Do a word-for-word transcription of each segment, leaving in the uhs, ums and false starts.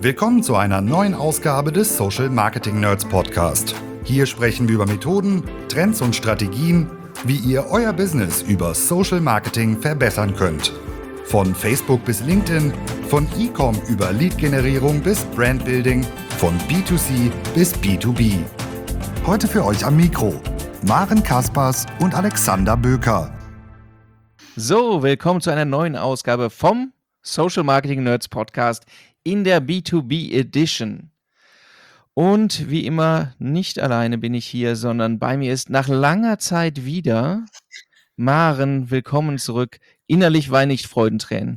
Willkommen zu einer neuen Ausgabe des Social Marketing Nerds Podcast. Hier sprechen wir über Methoden, Trends und Strategien, wie ihr euer Business über Social Marketing verbessern könnt. Von Facebook bis LinkedIn, von E-Com über Lead-Generierung bis Brandbuilding, von B zwei C bis B zwei B. Heute für euch am Mikro Maren Kaspers und Alexander Böker. So, willkommen zu einer neuen Ausgabe vom Social Marketing Nerds Podcast in der B zwei B Edition. Und wie immer, nicht alleine bin ich hier, sondern bei mir ist nach langer Zeit wieder Maren. Willkommen zurück. Innerlich weine ich Freudentränen.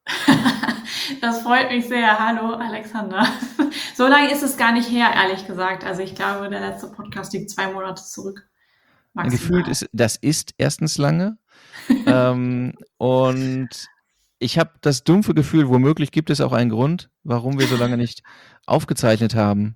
Das freut mich sehr. Hallo, Alexander. So lange ist es gar nicht her, ehrlich gesagt. Also ich glaube, der letzte Podcast liegt zwei Monate zurück. Maximal. Gefühlt ist, das ist erstens lange. ähm, und ich habe das dumpfe Gefühl, womöglich gibt es auch einen Grund, warum wir so lange nicht aufgezeichnet haben.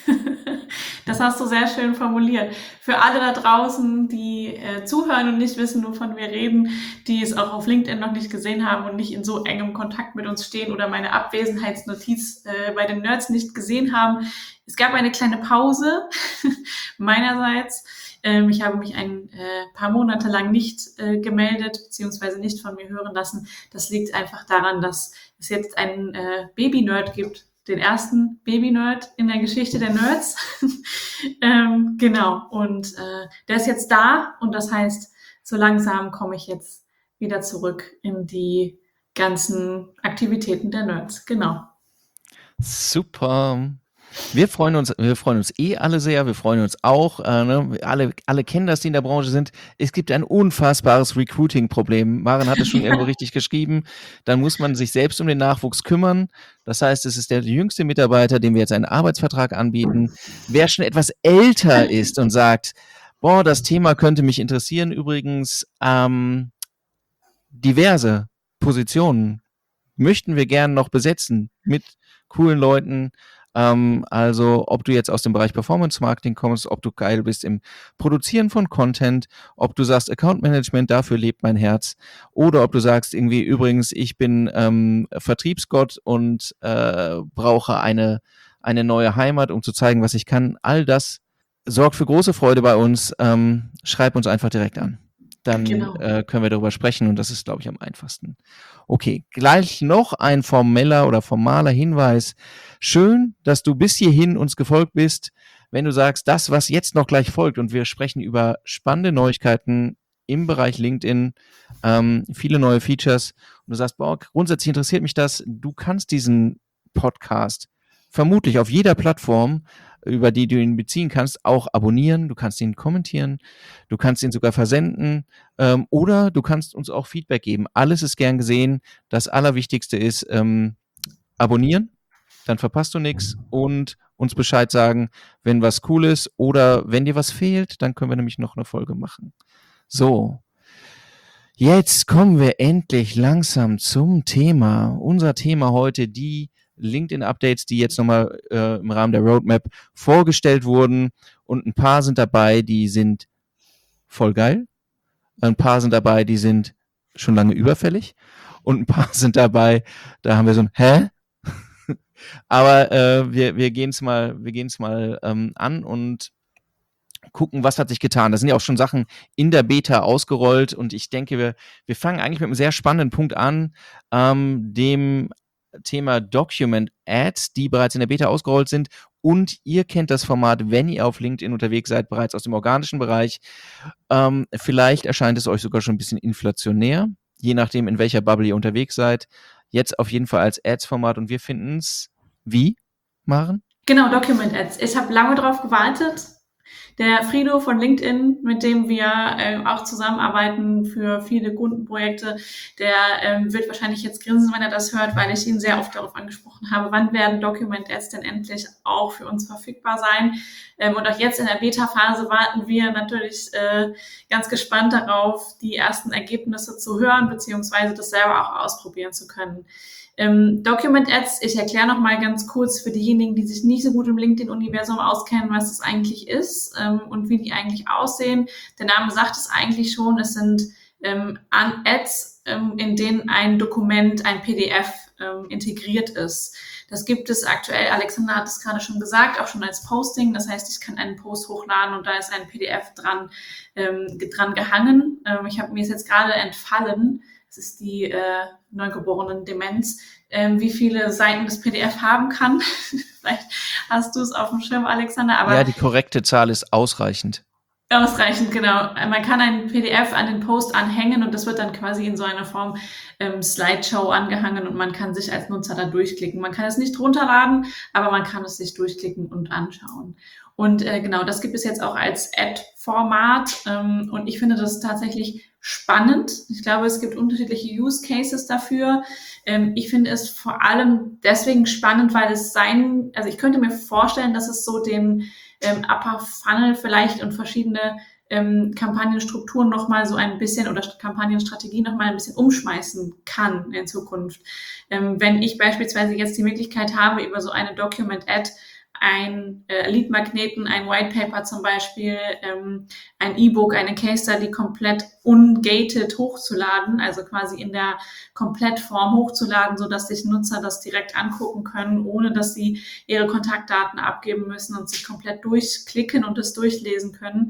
Das hast du sehr schön formuliert. Für alle da draußen, die äh, zuhören und nicht wissen, wovon wir reden, die es auch auf LinkedIn noch nicht gesehen haben und nicht in so engem Kontakt mit uns stehen oder meine Abwesenheitsnotiz äh, bei den Nerds nicht gesehen haben. Es gab eine kleine Pause meinerseits. Ähm, ich habe mich ein äh, paar Monate lang nicht äh, gemeldet, beziehungsweise nicht von mir hören lassen. Das liegt einfach daran, dass es jetzt einen äh, Baby-Nerd gibt, den ersten Baby-Nerd in der Geschichte der Nerds. ähm, genau, und äh, der ist jetzt da und das heißt, so langsam komme ich jetzt wieder zurück in die ganzen Aktivitäten der Nerds. Genau. Super. Wir freuen uns, wir freuen uns eh alle sehr, wir freuen uns auch, äh, ne? alle, alle kennen das, die in der Branche sind. Es gibt ein unfassbares Recruiting-Problem. Maren hat es schon ja. irgendwo richtig geschrieben. Dann muss man sich selbst um den Nachwuchs kümmern. Das heißt, es ist der jüngste Mitarbeiter, dem wir jetzt einen Arbeitsvertrag anbieten. Wer schon etwas älter ist und sagt, boah, das Thema könnte mich interessieren, übrigens ähm, diverse Positionen möchten wir gerne noch besetzen mit coolen Leuten. Also ob du jetzt aus dem Bereich Performance Marketing kommst, ob du geil bist im Produzieren von Content, ob du sagst Account Management, dafür lebt mein Herz, oder ob du sagst irgendwie übrigens, ich bin ähm, Vertriebsgott und äh, brauche eine, eine neue Heimat, um zu zeigen, was ich kann. All das sorgt für große Freude bei uns. Ähm, schreib uns einfach direkt an. Dann genau. äh, können wir darüber sprechen und das ist, glaube ich, am einfachsten. Okay, gleich noch ein formeller oder formaler Hinweis. Schön, dass du bis hierhin uns gefolgt bist. Wenn du sagst, das, was jetzt noch gleich folgt, und wir sprechen über spannende Neuigkeiten im Bereich LinkedIn, ähm, viele neue Features, und du sagst, boah, grundsätzlich interessiert mich das, du kannst diesen Podcast vermutlich auf jeder Plattform, über die du ihn beziehen kannst, auch abonnieren, du kannst ihn kommentieren, du kannst ihn sogar versenden ähm, oder du kannst uns auch Feedback geben. Alles ist gern gesehen. Das Allerwichtigste ist ähm, abonnieren, dann verpasst du nichts und uns Bescheid sagen, wenn was cool ist oder wenn dir was fehlt, dann können wir nämlich noch eine Folge machen. So, jetzt kommen wir endlich langsam zum Thema. Unser Thema heute, die LinkedIn-Updates, die jetzt nochmal äh, im Rahmen der Roadmap vorgestellt wurden, und ein paar sind dabei, die sind voll geil, ein paar sind dabei, die sind schon lange überfällig und ein paar sind dabei, da haben wir so ein Hä? Aber äh, wir, wir gehen es mal, wir gehen es mal ähm, an und gucken, was hat sich getan. Da sind ja auch schon Sachen in der Beta ausgerollt und ich denke, wir, wir fangen eigentlich mit einem sehr spannenden Punkt an, ähm, dem Thema Document Ads, die bereits in der Beta ausgerollt sind, und ihr kennt das Format, wenn ihr auf LinkedIn unterwegs seid, bereits aus dem organischen Bereich. Ähm, vielleicht erscheint es euch sogar schon ein bisschen inflationär, je nachdem, in welcher Bubble ihr unterwegs seid. Jetzt auf jeden Fall als Ads-Format und wir finden es, wie, Maren? Genau, Document Ads. Ich habe lange drauf gewartet. Der Frido von LinkedIn, mit dem wir äh, auch zusammenarbeiten für viele Kundenprojekte, der ähm, wird wahrscheinlich jetzt grinsen, wenn er das hört, weil ich ihn sehr oft darauf angesprochen habe, wann werden Document Ads denn endlich auch für uns verfügbar sein. Ähm, und auch jetzt in der Beta-Phase warten wir natürlich äh, ganz gespannt darauf, die ersten Ergebnisse zu hören, beziehungsweise das selber auch ausprobieren zu können. Ähm, Document Ads, ich erkläre noch mal ganz kurz für diejenigen, die sich nicht so gut im LinkedIn-Universum auskennen, was das eigentlich ist ähm, und wie die eigentlich aussehen. Der Name sagt es eigentlich schon, es sind ähm, Ads ähm, in denen ein Dokument, ein P D F ähm, integriert ist. Das gibt es aktuell, Alexander hat es gerade schon gesagt, auch schon als Posting. Das heißt, ich kann einen Post hochladen und da ist ein P D F dran, ähm, dran gehangen. Ähm, ich habe mir es jetzt gerade entfallen. Das ist die äh, Neugeborenen-Demenz, ähm, wie viele Seiten das P D F haben kann. Vielleicht hast du es auf dem Schirm, Alexander. Aber ja, die korrekte Zahl ist ausreichend. Ausreichend, genau. Man kann ein P D F an den Post anhängen und das wird dann quasi in so einer Form ähm, Slideshow angehangen und man kann sich als Nutzer da durchklicken. Man kann es nicht runterladen, aber man kann es sich durchklicken und anschauen. Und äh, genau, das gibt es jetzt auch als Ad-Format ähm, und ich finde das tatsächlich spannend. Ich glaube, es gibt unterschiedliche Use Cases dafür. Ähm, ich finde es vor allem deswegen spannend, weil es sein, also ich könnte mir vorstellen, dass es so den ähm, Upper Funnel vielleicht und verschiedene ähm, Kampagnenstrukturen nochmal so ein bisschen oder Kampagnenstrategien nochmal ein bisschen umschmeißen kann in Zukunft. Ähm, wenn ich beispielsweise jetzt die Möglichkeit habe, über so eine Document-Ad ein äh, Lead-Magneten, ein White Paper zum Beispiel, ähm, ein E-Book, eine Case Study komplett ungated hochzuladen, also quasi in der Komplettform hochzuladen, so dass sich Nutzer das direkt angucken können, ohne dass sie ihre Kontaktdaten abgeben müssen und sich komplett durchklicken und es durchlesen können,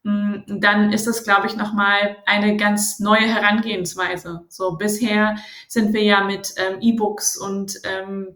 dann ist das, glaube ich, nochmal eine ganz neue Herangehensweise. So bisher sind wir ja mit ähm, E-Books und ähm,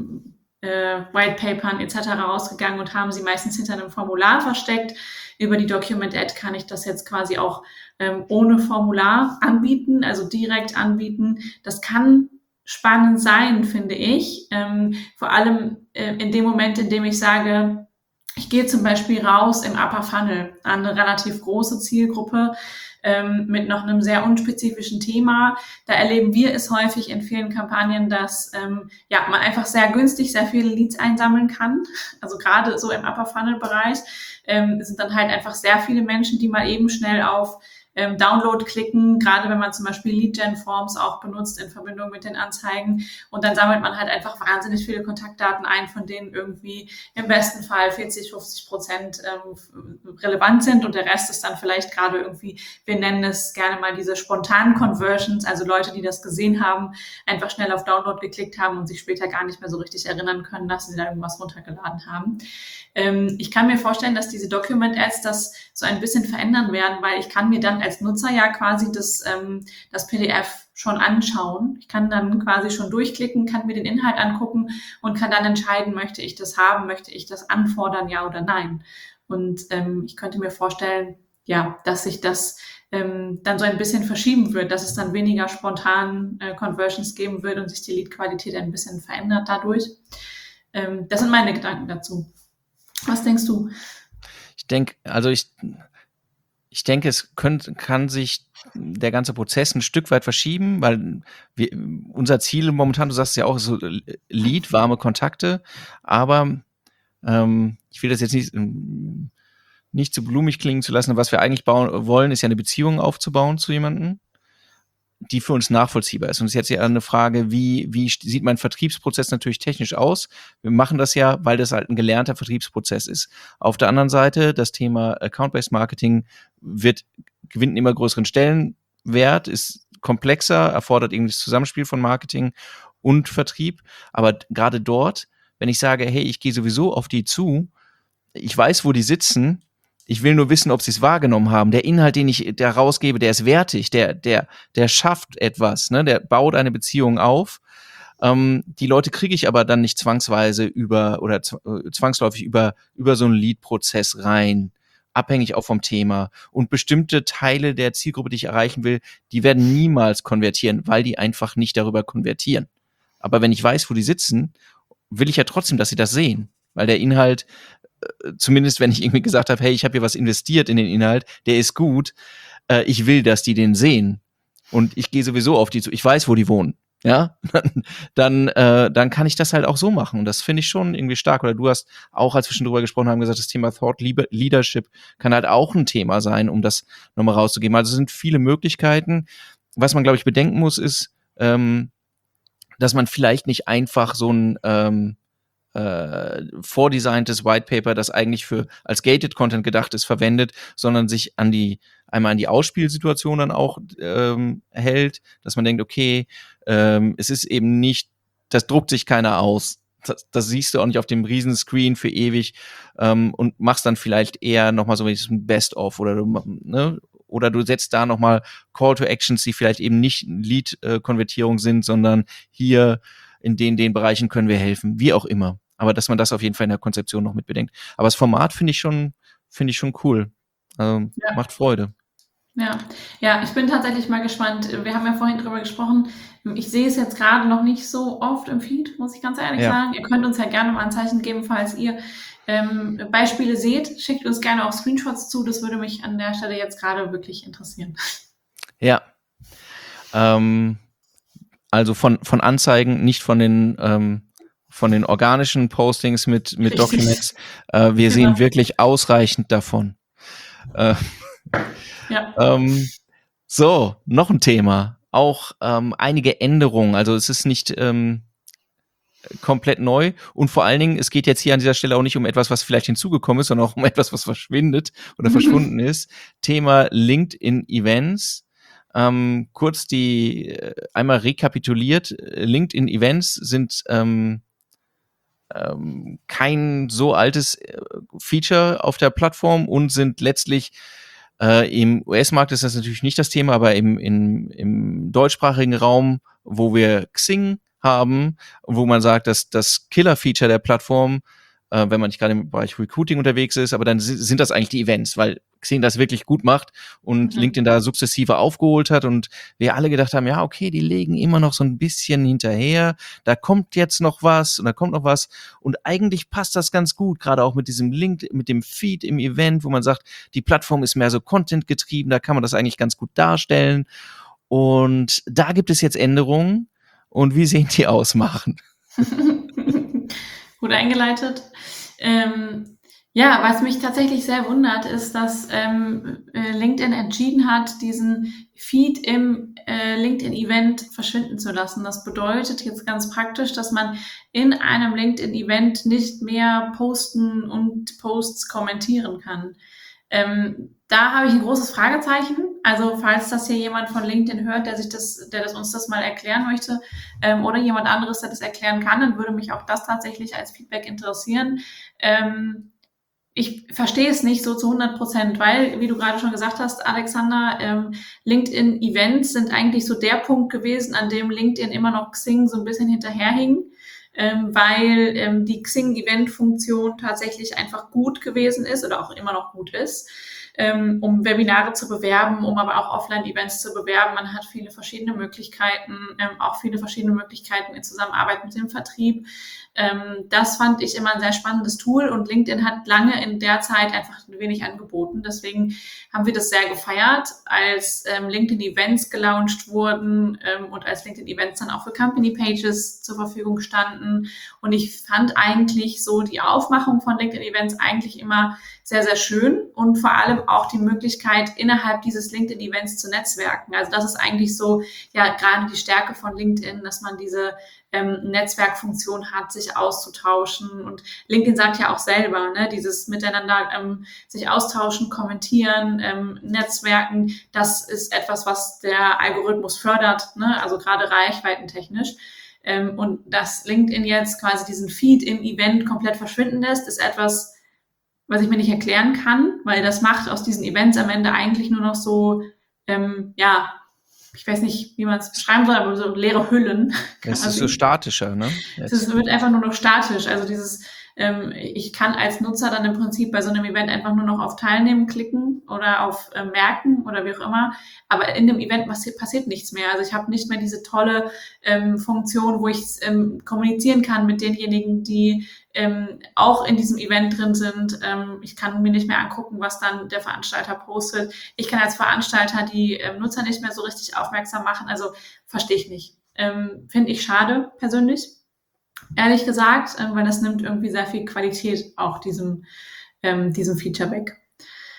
Äh, White Papern et cetera rausgegangen und haben sie meistens hinter einem Formular versteckt. Über die Document Ad kann ich das jetzt quasi auch ähm, ohne Formular anbieten, also direkt anbieten. Das kann spannend sein, finde ich. Ähm, vor allem äh, in dem Moment, in dem ich sage, ich gehe zum Beispiel raus im Upper Funnel an eine relativ große Zielgruppe, ähm, mit noch einem sehr unspezifischen Thema. Da erleben wir es häufig in vielen Kampagnen, dass ähm, ja man einfach sehr günstig sehr viele Leads einsammeln kann. Also gerade so im Upper Funnel Bereich ähm, sind dann halt einfach sehr viele Menschen, die mal eben schnell auf ähm, Download klicken, gerade wenn man zum Beispiel Lead-Gen-Forms auch benutzt in Verbindung mit den Anzeigen. Und dann sammelt man halt einfach wahnsinnig viele Kontaktdaten ein, von denen irgendwie im besten Fall vierzig, fünfzig Prozent ähm, relevant sind und der Rest ist dann vielleicht gerade irgendwie, wir nennen es gerne mal diese spontanen Conversions, also Leute, die das gesehen haben, einfach schnell auf Download geklickt haben und sich später gar nicht mehr so richtig erinnern können, dass sie da irgendwas runtergeladen haben. Ähm, ich kann mir vorstellen, dass diese Document-Ads das so ein bisschen verändern werden, weil ich kann mir dann als Nutzer ja quasi das, ähm, das P D F schon anschauen. Ich kann dann quasi schon durchklicken, kann mir den Inhalt angucken und kann dann entscheiden, möchte ich das haben, möchte ich das anfordern, ja oder nein. Und ähm, ich könnte mir vorstellen, ja, dass sich das ähm, dann so ein bisschen verschieben wird, dass es dann weniger spontan äh, Conversions geben wird und sich die Lead-Qualität ein bisschen verändert dadurch. Ähm, das sind meine Gedanken dazu. Was denkst du? Ich denke, also ich, ich denke, es könnt, kann sich der ganze Prozess ein Stück weit verschieben, weil wir, unser Ziel momentan, du sagst ja auch, so Lead, warme Kontakte, aber ähm, ich will das jetzt nicht, nicht zu blumig klingen zu lassen. Was wir eigentlich bauen wollen, ist ja eine Beziehung aufzubauen zu jemandem, die für uns nachvollziehbar ist. Und es ist jetzt ja eine Frage, wie, wie sieht mein Vertriebsprozess natürlich technisch aus? Wir machen das ja, weil das halt ein gelernter Vertriebsprozess ist. Auf der anderen Seite, das Thema Account-Based Marketing wird, gewinnt einen immer größeren Stellenwert, ist komplexer, erfordert irgendwie das Zusammenspiel von Marketing und Vertrieb. Aber gerade dort, wenn ich sage, hey, ich gehe sowieso auf die zu, ich weiß, wo die sitzen, ich will nur wissen, ob sie es wahrgenommen haben. Der Inhalt, den ich da rausgebe, der ist wertig, der, der, der schafft etwas, ne? Der baut eine Beziehung auf. Ähm, die Leute kriege ich aber dann nicht zwangsweise über oder zwangsläufig über, über so einen Lead-Prozess rein, abhängig auch vom Thema. Und bestimmte Teile der Zielgruppe, die ich erreichen will, die werden niemals konvertieren, weil die einfach nicht darüber konvertieren. Aber wenn ich weiß, wo die sitzen, will ich ja trotzdem, dass sie das sehen, weil der Inhalt, zumindest wenn ich irgendwie gesagt habe, hey, ich habe hier was investiert in den Inhalt, der ist gut, äh, ich will, dass die den sehen und ich gehe sowieso auf die zu, ich weiß, wo die wohnen, ja, dann äh, dann kann ich das halt auch so machen und das finde ich schon irgendwie stark. Oder du hast auch, als wir schon drüber gesprochen haben, gesagt, das Thema Thought Leadership kann halt auch ein Thema sein, um das nochmal rauszugeben. Also es sind viele Möglichkeiten. Was man, glaube ich, bedenken muss, ist, ähm, dass man vielleicht nicht einfach so ein ähm, äh, vordesigntes White Paper, das eigentlich für als Gated Content gedacht ist, verwendet, sondern sich an die einmal an die Ausspielsituation dann auch ähm, hält, dass man denkt, okay, ähm, es ist eben nicht, das druckt sich keiner aus. Das, das siehst du auch nicht auf dem Riesenscreen für ewig ähm, und machst dann vielleicht eher nochmal so ein Best-of oder du, ne, oder du setzt da nochmal Call to Actions, die vielleicht eben nicht Lead-Konvertierung sind, sondern hier in den, den Bereichen können wir helfen, wie auch immer. Aber dass man das auf jeden Fall in der Konzeption noch mit bedenkt. Aber das Format finde ich schon, finde ich schon cool. Also, Ja. macht Freude. Ja, ja, ich bin tatsächlich mal gespannt. Wir haben ja vorhin drüber gesprochen. Ich sehe es jetzt gerade noch nicht so oft im Feed, muss ich ganz ehrlich Ja. sagen. Ihr könnt uns ja gerne mal ein Zeichen geben, falls ihr ähm, Beispiele seht. Schickt uns gerne auch Screenshots zu. Das würde mich an der Stelle jetzt gerade wirklich interessieren. Ja. Ähm, also von, von Anzeigen, nicht von den, ähm, von den organischen Postings mit, mit Richtig. Documents. Äh, wir Genau. sehen wirklich ausreichend davon. Äh, Ja. ähm, so, noch ein Thema. Auch ähm, einige Änderungen. Also es ist nicht ähm, komplett neu und vor allen Dingen, es geht jetzt hier an dieser Stelle auch nicht um etwas, was vielleicht hinzugekommen ist, sondern auch um etwas, was verschwindet oder verschwunden ist. Thema LinkedIn-Events. Ähm, kurz die, äh, einmal rekapituliert, LinkedIn-Events sind ähm, ähm, kein so altes äh, Feature auf der Plattform und sind letztlich äh, im U S-Markt ist das natürlich nicht das Thema, aber im, im, im deutschsprachigen Raum, wo wir Xing haben, wo man sagt, dass das Killer-Feature der Plattform, äh, wenn man nicht gerade im Bereich Recruiting unterwegs ist, aber dann sind das eigentlich die Events, weil Xing das wirklich gut macht und Mhm. LinkedIn da sukzessive aufgeholt hat und wir alle gedacht haben, ja, okay, die legen immer noch so ein bisschen hinterher, da kommt jetzt noch was und da kommt noch was und eigentlich passt das ganz gut, gerade auch mit diesem Link, mit dem Feed im Event, wo man sagt, die Plattform ist mehr so Content getrieben, da kann man das eigentlich ganz gut darstellen und da gibt es jetzt Änderungen und wie sehen die aus, Maren? Gut eingeleitet. Ähm, ja, was mich tatsächlich sehr wundert, ist, dass ähm, äh, LinkedIn entschieden hat, diesen Feed im äh, LinkedIn-Event verschwinden zu lassen. Das bedeutet jetzt ganz praktisch, dass man in einem LinkedIn-Event nicht mehr posten und Posts kommentieren kann. Ähm, da habe ich ein großes Fragezeichen. Also falls das hier jemand von LinkedIn hört, der sich das, der das uns das mal erklären möchte, ähm, oder jemand anderes, der das erklären kann, dann würde mich auch das tatsächlich als Feedback interessieren. Ähm, ich verstehe es nicht so zu hundert Prozent, weil, wie du gerade schon gesagt hast, Alexander, ähm, LinkedIn-Events sind eigentlich so der Punkt gewesen, an dem LinkedIn immer noch Xing so ein bisschen hinterherhing, ähm, weil ähm, die Xing-Event-Funktion tatsächlich einfach gut gewesen ist oder auch immer noch gut ist, ähm, um Webinare zu bewerben, um aber auch Offline-Events zu bewerben. Man hat viele verschiedene Möglichkeiten, ähm, auch viele verschiedene Möglichkeiten in Zusammenarbeit mit dem Vertrieb. Ähm, das fand ich immer ein sehr spannendes Tool und LinkedIn hat lange in der Zeit einfach wenig angeboten. Deswegen haben wir das sehr gefeiert, als ähm, LinkedIn-Events gelauncht wurden ähm, und als LinkedIn-Events dann auch für Company-Pages zur Verfügung standen. Und ich fand eigentlich so die Aufmachung von LinkedIn-Events eigentlich immer sehr, sehr schön und vor allem auch die Möglichkeit, innerhalb dieses LinkedIn-Events zu netzwerken. Also das ist eigentlich so, ja, gerade die Stärke von LinkedIn, dass man diese ähm, Netzwerkfunktion hat, sich auszutauschen. Und LinkedIn sagt ja auch selber, ne, dieses Miteinander ähm, sich austauschen, kommentieren, ähm, Netzwerken, das ist etwas, was der Algorithmus fördert, ne, also gerade reichweitentechnisch. Ähm, und dass LinkedIn jetzt quasi diesen Feed im Event komplett verschwinden lässt, ist etwas, was ich mir nicht erklären kann, weil das macht aus diesen Events am Ende eigentlich nur noch so, ähm, ja, ich weiß nicht, wie man es beschreiben soll, aber so leere Hüllen. Es ist so statischer, ne? Es wird einfach nur noch statisch. Also dieses, ähm, ich kann als Nutzer dann im Prinzip bei so einem Event einfach nur noch auf Teilnehmen klicken oder auf äh, Merken oder wie auch immer. Aber in dem Event passiert, passiert nichts mehr. Also ich habe nicht mehr diese tolle ähm, Funktion, wo ich ähm, kommunizieren kann mit denjenigen, die ähm, auch in diesem Event drin sind. Ähm, ich kann mir nicht mehr angucken, was dann der Veranstalter postet. Ich kann als Veranstalter die ähm, Nutzer nicht mehr so richtig aufmerksam machen. Also verstehe ich nicht. Ähm, finde ich schade, persönlich. Ehrlich gesagt, äh, weil das nimmt irgendwie sehr viel Qualität auch diesem, ähm, diesem Feature weg.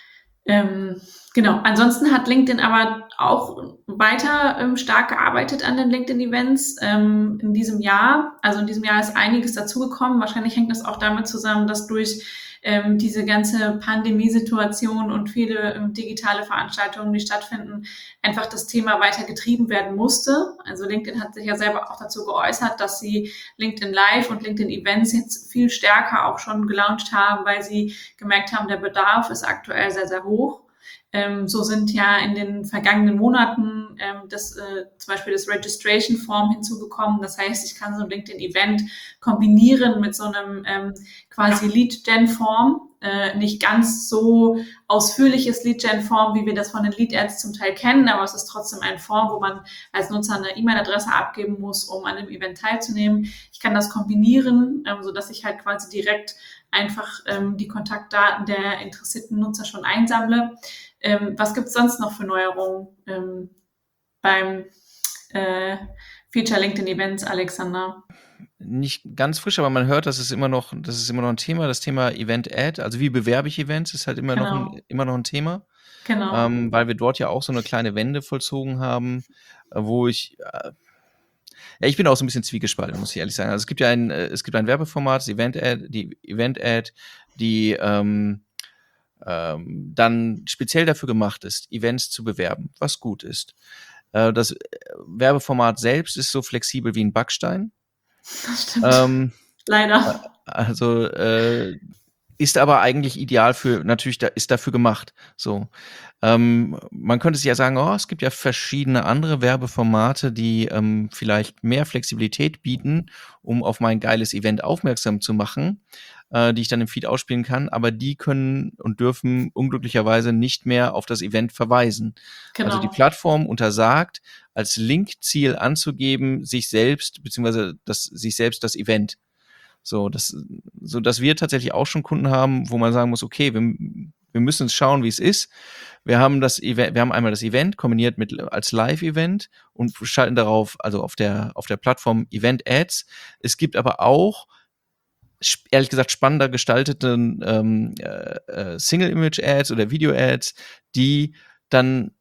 Ähm, genau. Ansonsten hat LinkedIn aber auch weiter ähm, stark gearbeitet an den LinkedIn-Events ähm, in diesem Jahr. Also in diesem Jahr ist einiges dazugekommen. Wahrscheinlich hängt das auch damit zusammen, dass durch ähm, diese ganze Pandemiesituation und viele ähm, digitale Veranstaltungen, die stattfinden, einfach das Thema weiter getrieben werden musste. Also LinkedIn hat sich ja selber auch dazu geäußert, dass sie LinkedIn Live und LinkedIn Events jetzt viel stärker auch schon gelauncht haben, weil sie gemerkt haben, der Bedarf ist aktuell sehr, sehr hoch. Ähm, so sind ja in den vergangenen Monaten ähm, das, äh, zum Beispiel das Registration Form hinzugekommen. Das heißt, ich kann so ein LinkedIn-Event kombinieren mit so einem ähm, quasi Lead-Gen-Form. Äh, nicht ganz so ausführliches Lead-Gen-Form, wie wir das von den Lead-Ads zum Teil kennen, aber es ist trotzdem ein Form, wo man als Nutzer eine E-Mail-Adresse abgeben muss, um an dem Event teilzunehmen. Ich kann das kombinieren, ähm, so dass ich halt quasi direkt einfach ähm, die Kontaktdaten der interessierten Nutzer schon einsammle. Ähm, was gibt es sonst noch für Neuerungen ähm, beim äh, Feature LinkedIn Events, Alexander? Nicht ganz frisch, aber man hört, das ist immer noch, das ist immer noch ein Thema. Das Thema Event Ad, also wie bewerbe ich Events, ist halt immer Genau. noch ein, immer noch ein Thema, Genau. ähm, weil wir dort ja auch so eine kleine Wende vollzogen haben, äh, wo ich äh, ja, ich bin auch so ein bisschen zwiegespalten, muss ich ehrlich sagen. Also es gibt ja ein, äh, es gibt ein Werbeformat, das Event Ad, die Event Ad, die ähm, ähm, dann speziell dafür gemacht ist, Events zu bewerben, was gut ist. Äh, das Werbeformat selbst ist so flexibel wie ein Backstein. Das stimmt. Ähm, Leider. Also äh, ist aber eigentlich ideal für, natürlich da, ist dafür gemacht. So, ähm, man könnte sich ja sagen, oh, es gibt ja verschiedene andere Werbeformate, die ähm, vielleicht mehr Flexibilität bieten, um auf mein geiles Event aufmerksam zu machen, äh, die ich dann im Feed ausspielen kann, aber die können und dürfen unglücklicherweise nicht mehr auf das Event verweisen. Genau. Also die Plattform untersagt, als Linkziel anzugeben, sich selbst, beziehungsweise das, sich selbst das Event. So, das, so dass wir tatsächlich auch schon Kunden haben, wo man sagen muss, okay, wir, wir müssen uns schauen, wie es ist. Wir haben das Event, wir haben einmal das Event kombiniert mit als Live-Event und schalten darauf, also auf der, auf der Plattform Event-Ads. Es gibt aber auch, ehrlich gesagt, spannender gestaltete ähm, äh, Single-Image-Ads oder Video-Ads, die dann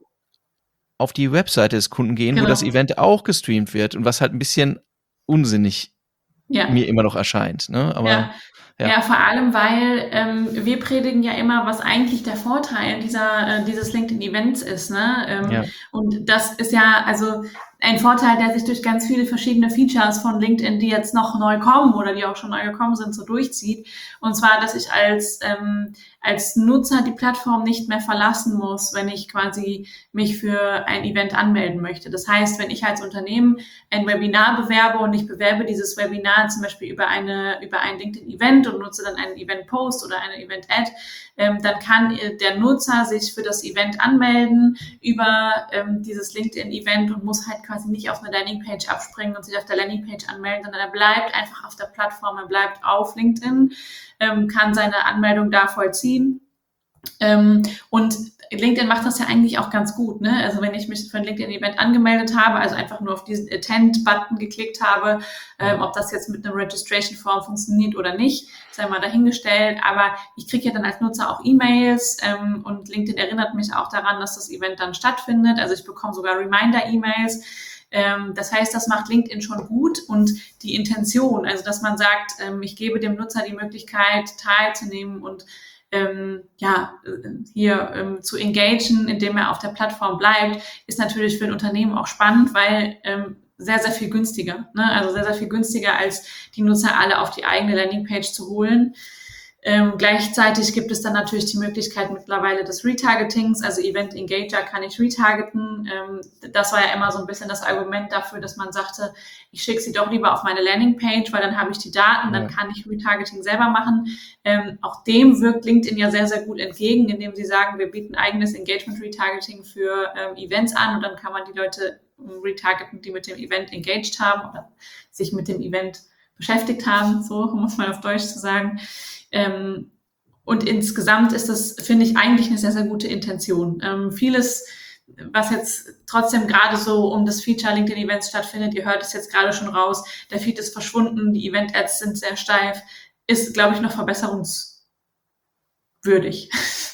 auf die Webseite des Kunden gehen, Genau. wo das Event auch gestreamt wird und was halt ein bisschen unsinnig Ja. mir immer noch erscheint. Ne? Aber ja. Ja. ja, vor allem, weil ähm, wir predigen ja immer, was eigentlich der Vorteil dieser, äh, dieses LinkedIn-Events ist. Ne? Ähm, Ja. Und das ist ja also ein Vorteil, der sich durch ganz viele verschiedene Features von LinkedIn, die jetzt noch neu kommen oder die auch schon neu gekommen sind, so durchzieht. Und zwar, dass ich als, ähm, als Nutzer die Plattform nicht mehr verlassen muss, wenn ich quasi mich für ein Event anmelden möchte. Das heißt, wenn ich als Unternehmen ein Webinar bewerbe und ich bewerbe dieses Webinar zum Beispiel über eine, über ein LinkedIn-Event und nutze dann einen Event-Post oder eine Event-Ad, ähm, dann kann der Nutzer sich für das Event anmelden über ähm, dieses LinkedIn-Event und muss halt quasi nicht auf eine Landingpage abspringen und sich auf der Landingpage anmelden, sondern er bleibt einfach auf der Plattform, er bleibt auf LinkedIn, ähm, kann seine Anmeldung da vollziehen. Ähm, und LinkedIn macht das ja eigentlich auch ganz gut, ne? Also wenn ich mich für ein LinkedIn-Event angemeldet habe, also einfach nur auf diesen Attend-Button geklickt habe, ähm, ob das jetzt mit einem Registration-Form funktioniert oder nicht, sei mal dahingestellt. Aber ich kriege ja dann als Nutzer auch E-Mails ähm, und LinkedIn erinnert mich auch daran, dass das Event dann stattfindet. Also ich bekomme sogar Reminder-E-Mails. Ähm, das heißt, das macht LinkedIn schon gut und die Intention, also dass man sagt, ähm, ich gebe dem Nutzer die Möglichkeit, teilzunehmen und Ähm, ja, hier ähm, zu engagen, indem er auf der Plattform bleibt, ist natürlich für ein Unternehmen auch spannend, weil ähm, sehr, sehr viel günstiger, ne? Also sehr, sehr viel günstiger, als die Nutzer alle auf die eigene Landingpage zu holen. Ähm, gleichzeitig gibt es dann natürlich die Möglichkeit mittlerweile des Retargetings, also Event Engager kann ich retargeten. Ähm, das war ja immer so ein bisschen das Argument dafür, dass man sagte, ich schicke sie doch lieber auf meine Landingpage, weil dann habe ich die Daten, dann kann ich Retargeting selber machen. Ähm, auch dem wirkt LinkedIn ja sehr, sehr gut entgegen, indem sie sagen, wir bieten eigenes Engagement-Retargeting für ähm, Events an und dann kann man die Leute retargeten, die mit dem Event engaged haben oder sich mit dem Event beschäftigt haben, so muss man auf Deutsch zu sagen. Ähm, und insgesamt ist das, finde ich, eigentlich eine sehr, sehr gute Intention. Ähm, vieles, was jetzt trotzdem gerade so um das Feature LinkedIn Events stattfindet, ihr hört es jetzt gerade schon raus, der Feed ist verschwunden, die Event-Ads sind sehr steif, ist, glaube ich, noch verbesserungswürdig.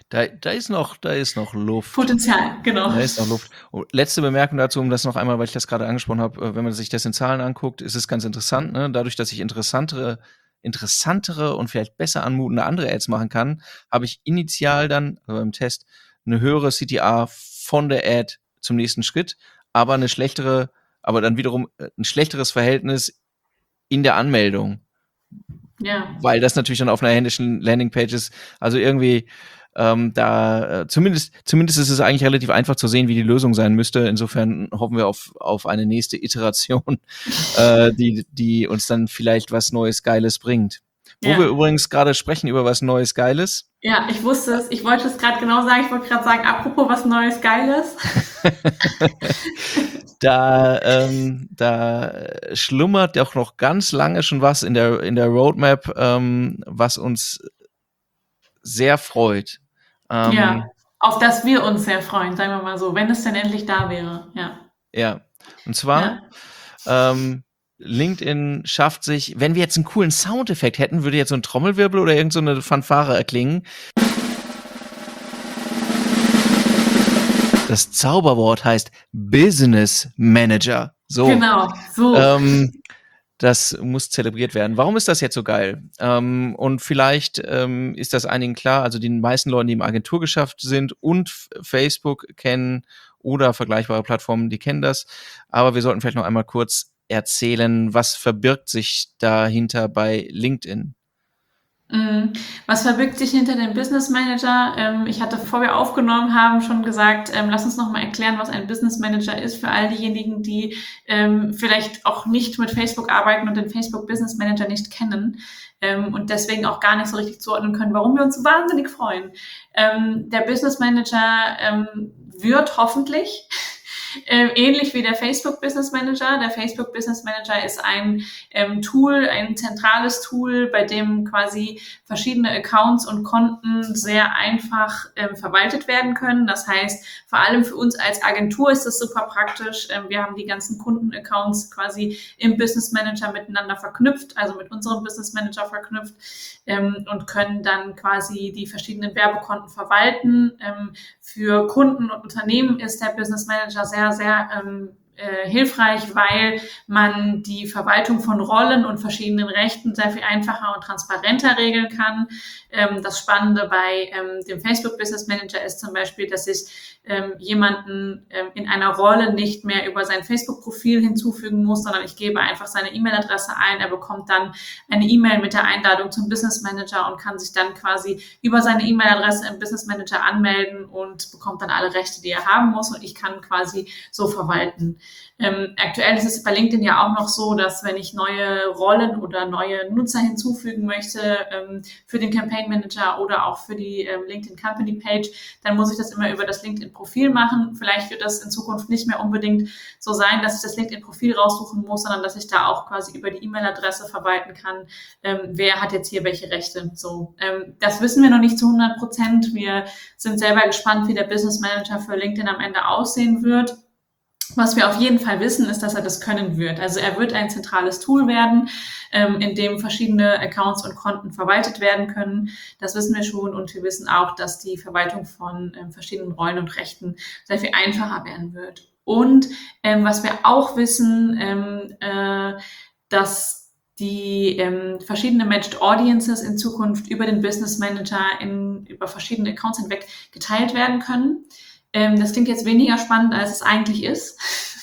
Da, da ist noch, da ist noch Luft. Potenzial, genau. Da ist noch Luft. Und letzte Bemerkung dazu, um das noch einmal, weil ich das gerade angesprochen habe, wenn man sich das in Zahlen anguckt, ist es ganz interessant, ne? Dadurch, dass ich interessantere, interessantere und vielleicht besser anmutende andere Ads machen kann, habe ich initial dann, also beim Test, eine höhere C T R von der Ad zum nächsten Schritt, aber eine schlechtere, aber dann wiederum ein schlechteres Verhältnis in der Anmeldung. Ja. Weil das natürlich dann auf einer händischen Landingpage ist. Also irgendwie ähm, da, äh, zumindest, zumindest ist es eigentlich relativ einfach zu sehen, wie die Lösung sein müsste. Insofern hoffen wir auf, auf eine nächste Iteration, äh, die, die uns dann vielleicht was Neues, Geiles bringt. Wo Ja. wir übrigens gerade sprechen über was Neues, Geiles. Ja, ich wusste es. Ich wollte es gerade genau sagen. Ich wollte gerade sagen, apropos was Neues, Geiles. Da, ähm, da schlummert doch noch ganz lange schon was in der, in der Roadmap, ähm, was uns sehr freut. Ähm, ja, auf das wir uns sehr freuen, sagen wir mal so, wenn es denn endlich da wäre. Ja. Ja, und zwar ja. ähm, LinkedIn schafft sich, wenn wir jetzt einen coolen Soundeffekt hätten, würde jetzt so ein Trommelwirbel oder irgend so eine Fanfare erklingen. Das Zauberwort heißt Business Manager. So. Genau, so. Ähm, das muss zelebriert werden. Warum ist das jetzt so geil? Ähm, und vielleicht ähm, ist das einigen klar, also den meisten Leuten, die im Agenturgeschäft sind und F- Facebook kennen oder vergleichbare Plattformen, die kennen das. Aber wir sollten vielleicht noch einmal kurz erzählen, was verbirgt sich dahinter bei LinkedIn? Was verbirgt sich hinter dem Business Manager? Ähm, ich hatte, bevor wir aufgenommen haben, schon gesagt, ähm, lass uns noch mal erklären, was ein Business Manager ist für all diejenigen, die ähm, vielleicht auch nicht mit Facebook arbeiten und den Facebook Business Manager nicht kennen ähm, und deswegen auch gar nicht so richtig zuordnen können, warum wir uns wahnsinnig freuen. Ähm, der Business Manager ähm, wird hoffentlich Äh, ähnlich wie der Facebook Business Manager. Der Facebook Business Manager ist ein ähm, Tool, ein zentrales Tool, bei dem quasi verschiedene Accounts und Konten sehr einfach ähm, verwaltet werden können. Das heißt, vor allem für uns als Agentur ist das super praktisch. Ähm, wir haben die ganzen Kunden-Accounts quasi im Business Manager miteinander verknüpft, also mit unserem Business Manager verknüpft ähm, und können dann quasi die verschiedenen Werbekonten verwalten. Ähm, für Kunden und Unternehmen ist der Business Manager sehr sehr, sehr ähm, äh, hilfreich, weil man die Verwaltung von Rollen und verschiedenen Rechten sehr viel einfacher und transparenter regeln kann. Ähm, das Spannende bei ähm, dem Facebook Business Manager ist zum Beispiel, dass ich ähm, jemanden ähm, in einer Rolle nicht mehr über sein Facebook-Profil hinzufügen muss, sondern ich gebe einfach seine E-Mail-Adresse ein. Er bekommt dann eine E-Mail mit der Einladung zum Business Manager und kann sich dann quasi über seine E-Mail-Adresse im Business Manager anmelden und bekommt dann alle Rechte, die er haben muss, und ich kann quasi so verwalten. Ähm, aktuell ist es bei LinkedIn ja auch noch so, dass wenn ich neue Rollen oder neue Nutzer hinzufügen möchte ähm, für den Campaign Manager oder auch für die ähm, LinkedIn Company Page, dann muss ich das immer über das LinkedIn-Profil machen. Vielleicht wird das in Zukunft nicht mehr unbedingt so sein, dass ich das LinkedIn-Profil raussuchen muss, sondern dass ich da auch quasi über die E-Mail-Adresse verwalten kann, ähm, wer hat jetzt hier welche Rechte. So, ähm, das wissen wir noch nicht zu hundert Prozent. Wir sind selber gespannt, wie der Business Manager für LinkedIn am Ende aussehen wird. Was wir auf jeden Fall wissen, ist, dass er das können wird. Also er wird ein zentrales Tool werden, ähm, in dem verschiedene Accounts und Konten verwaltet werden können. Das wissen wir schon, und wir wissen auch, dass die Verwaltung von ähm, verschiedenen Rollen und Rechten sehr viel einfacher werden wird. Und ähm, was wir auch wissen, ähm, äh, dass die ähm, verschiedene Matched Audiences in Zukunft über den Business Manager in, über verschiedene Accounts hinweg geteilt werden können. Ähm, das klingt jetzt weniger spannend, als es eigentlich ist.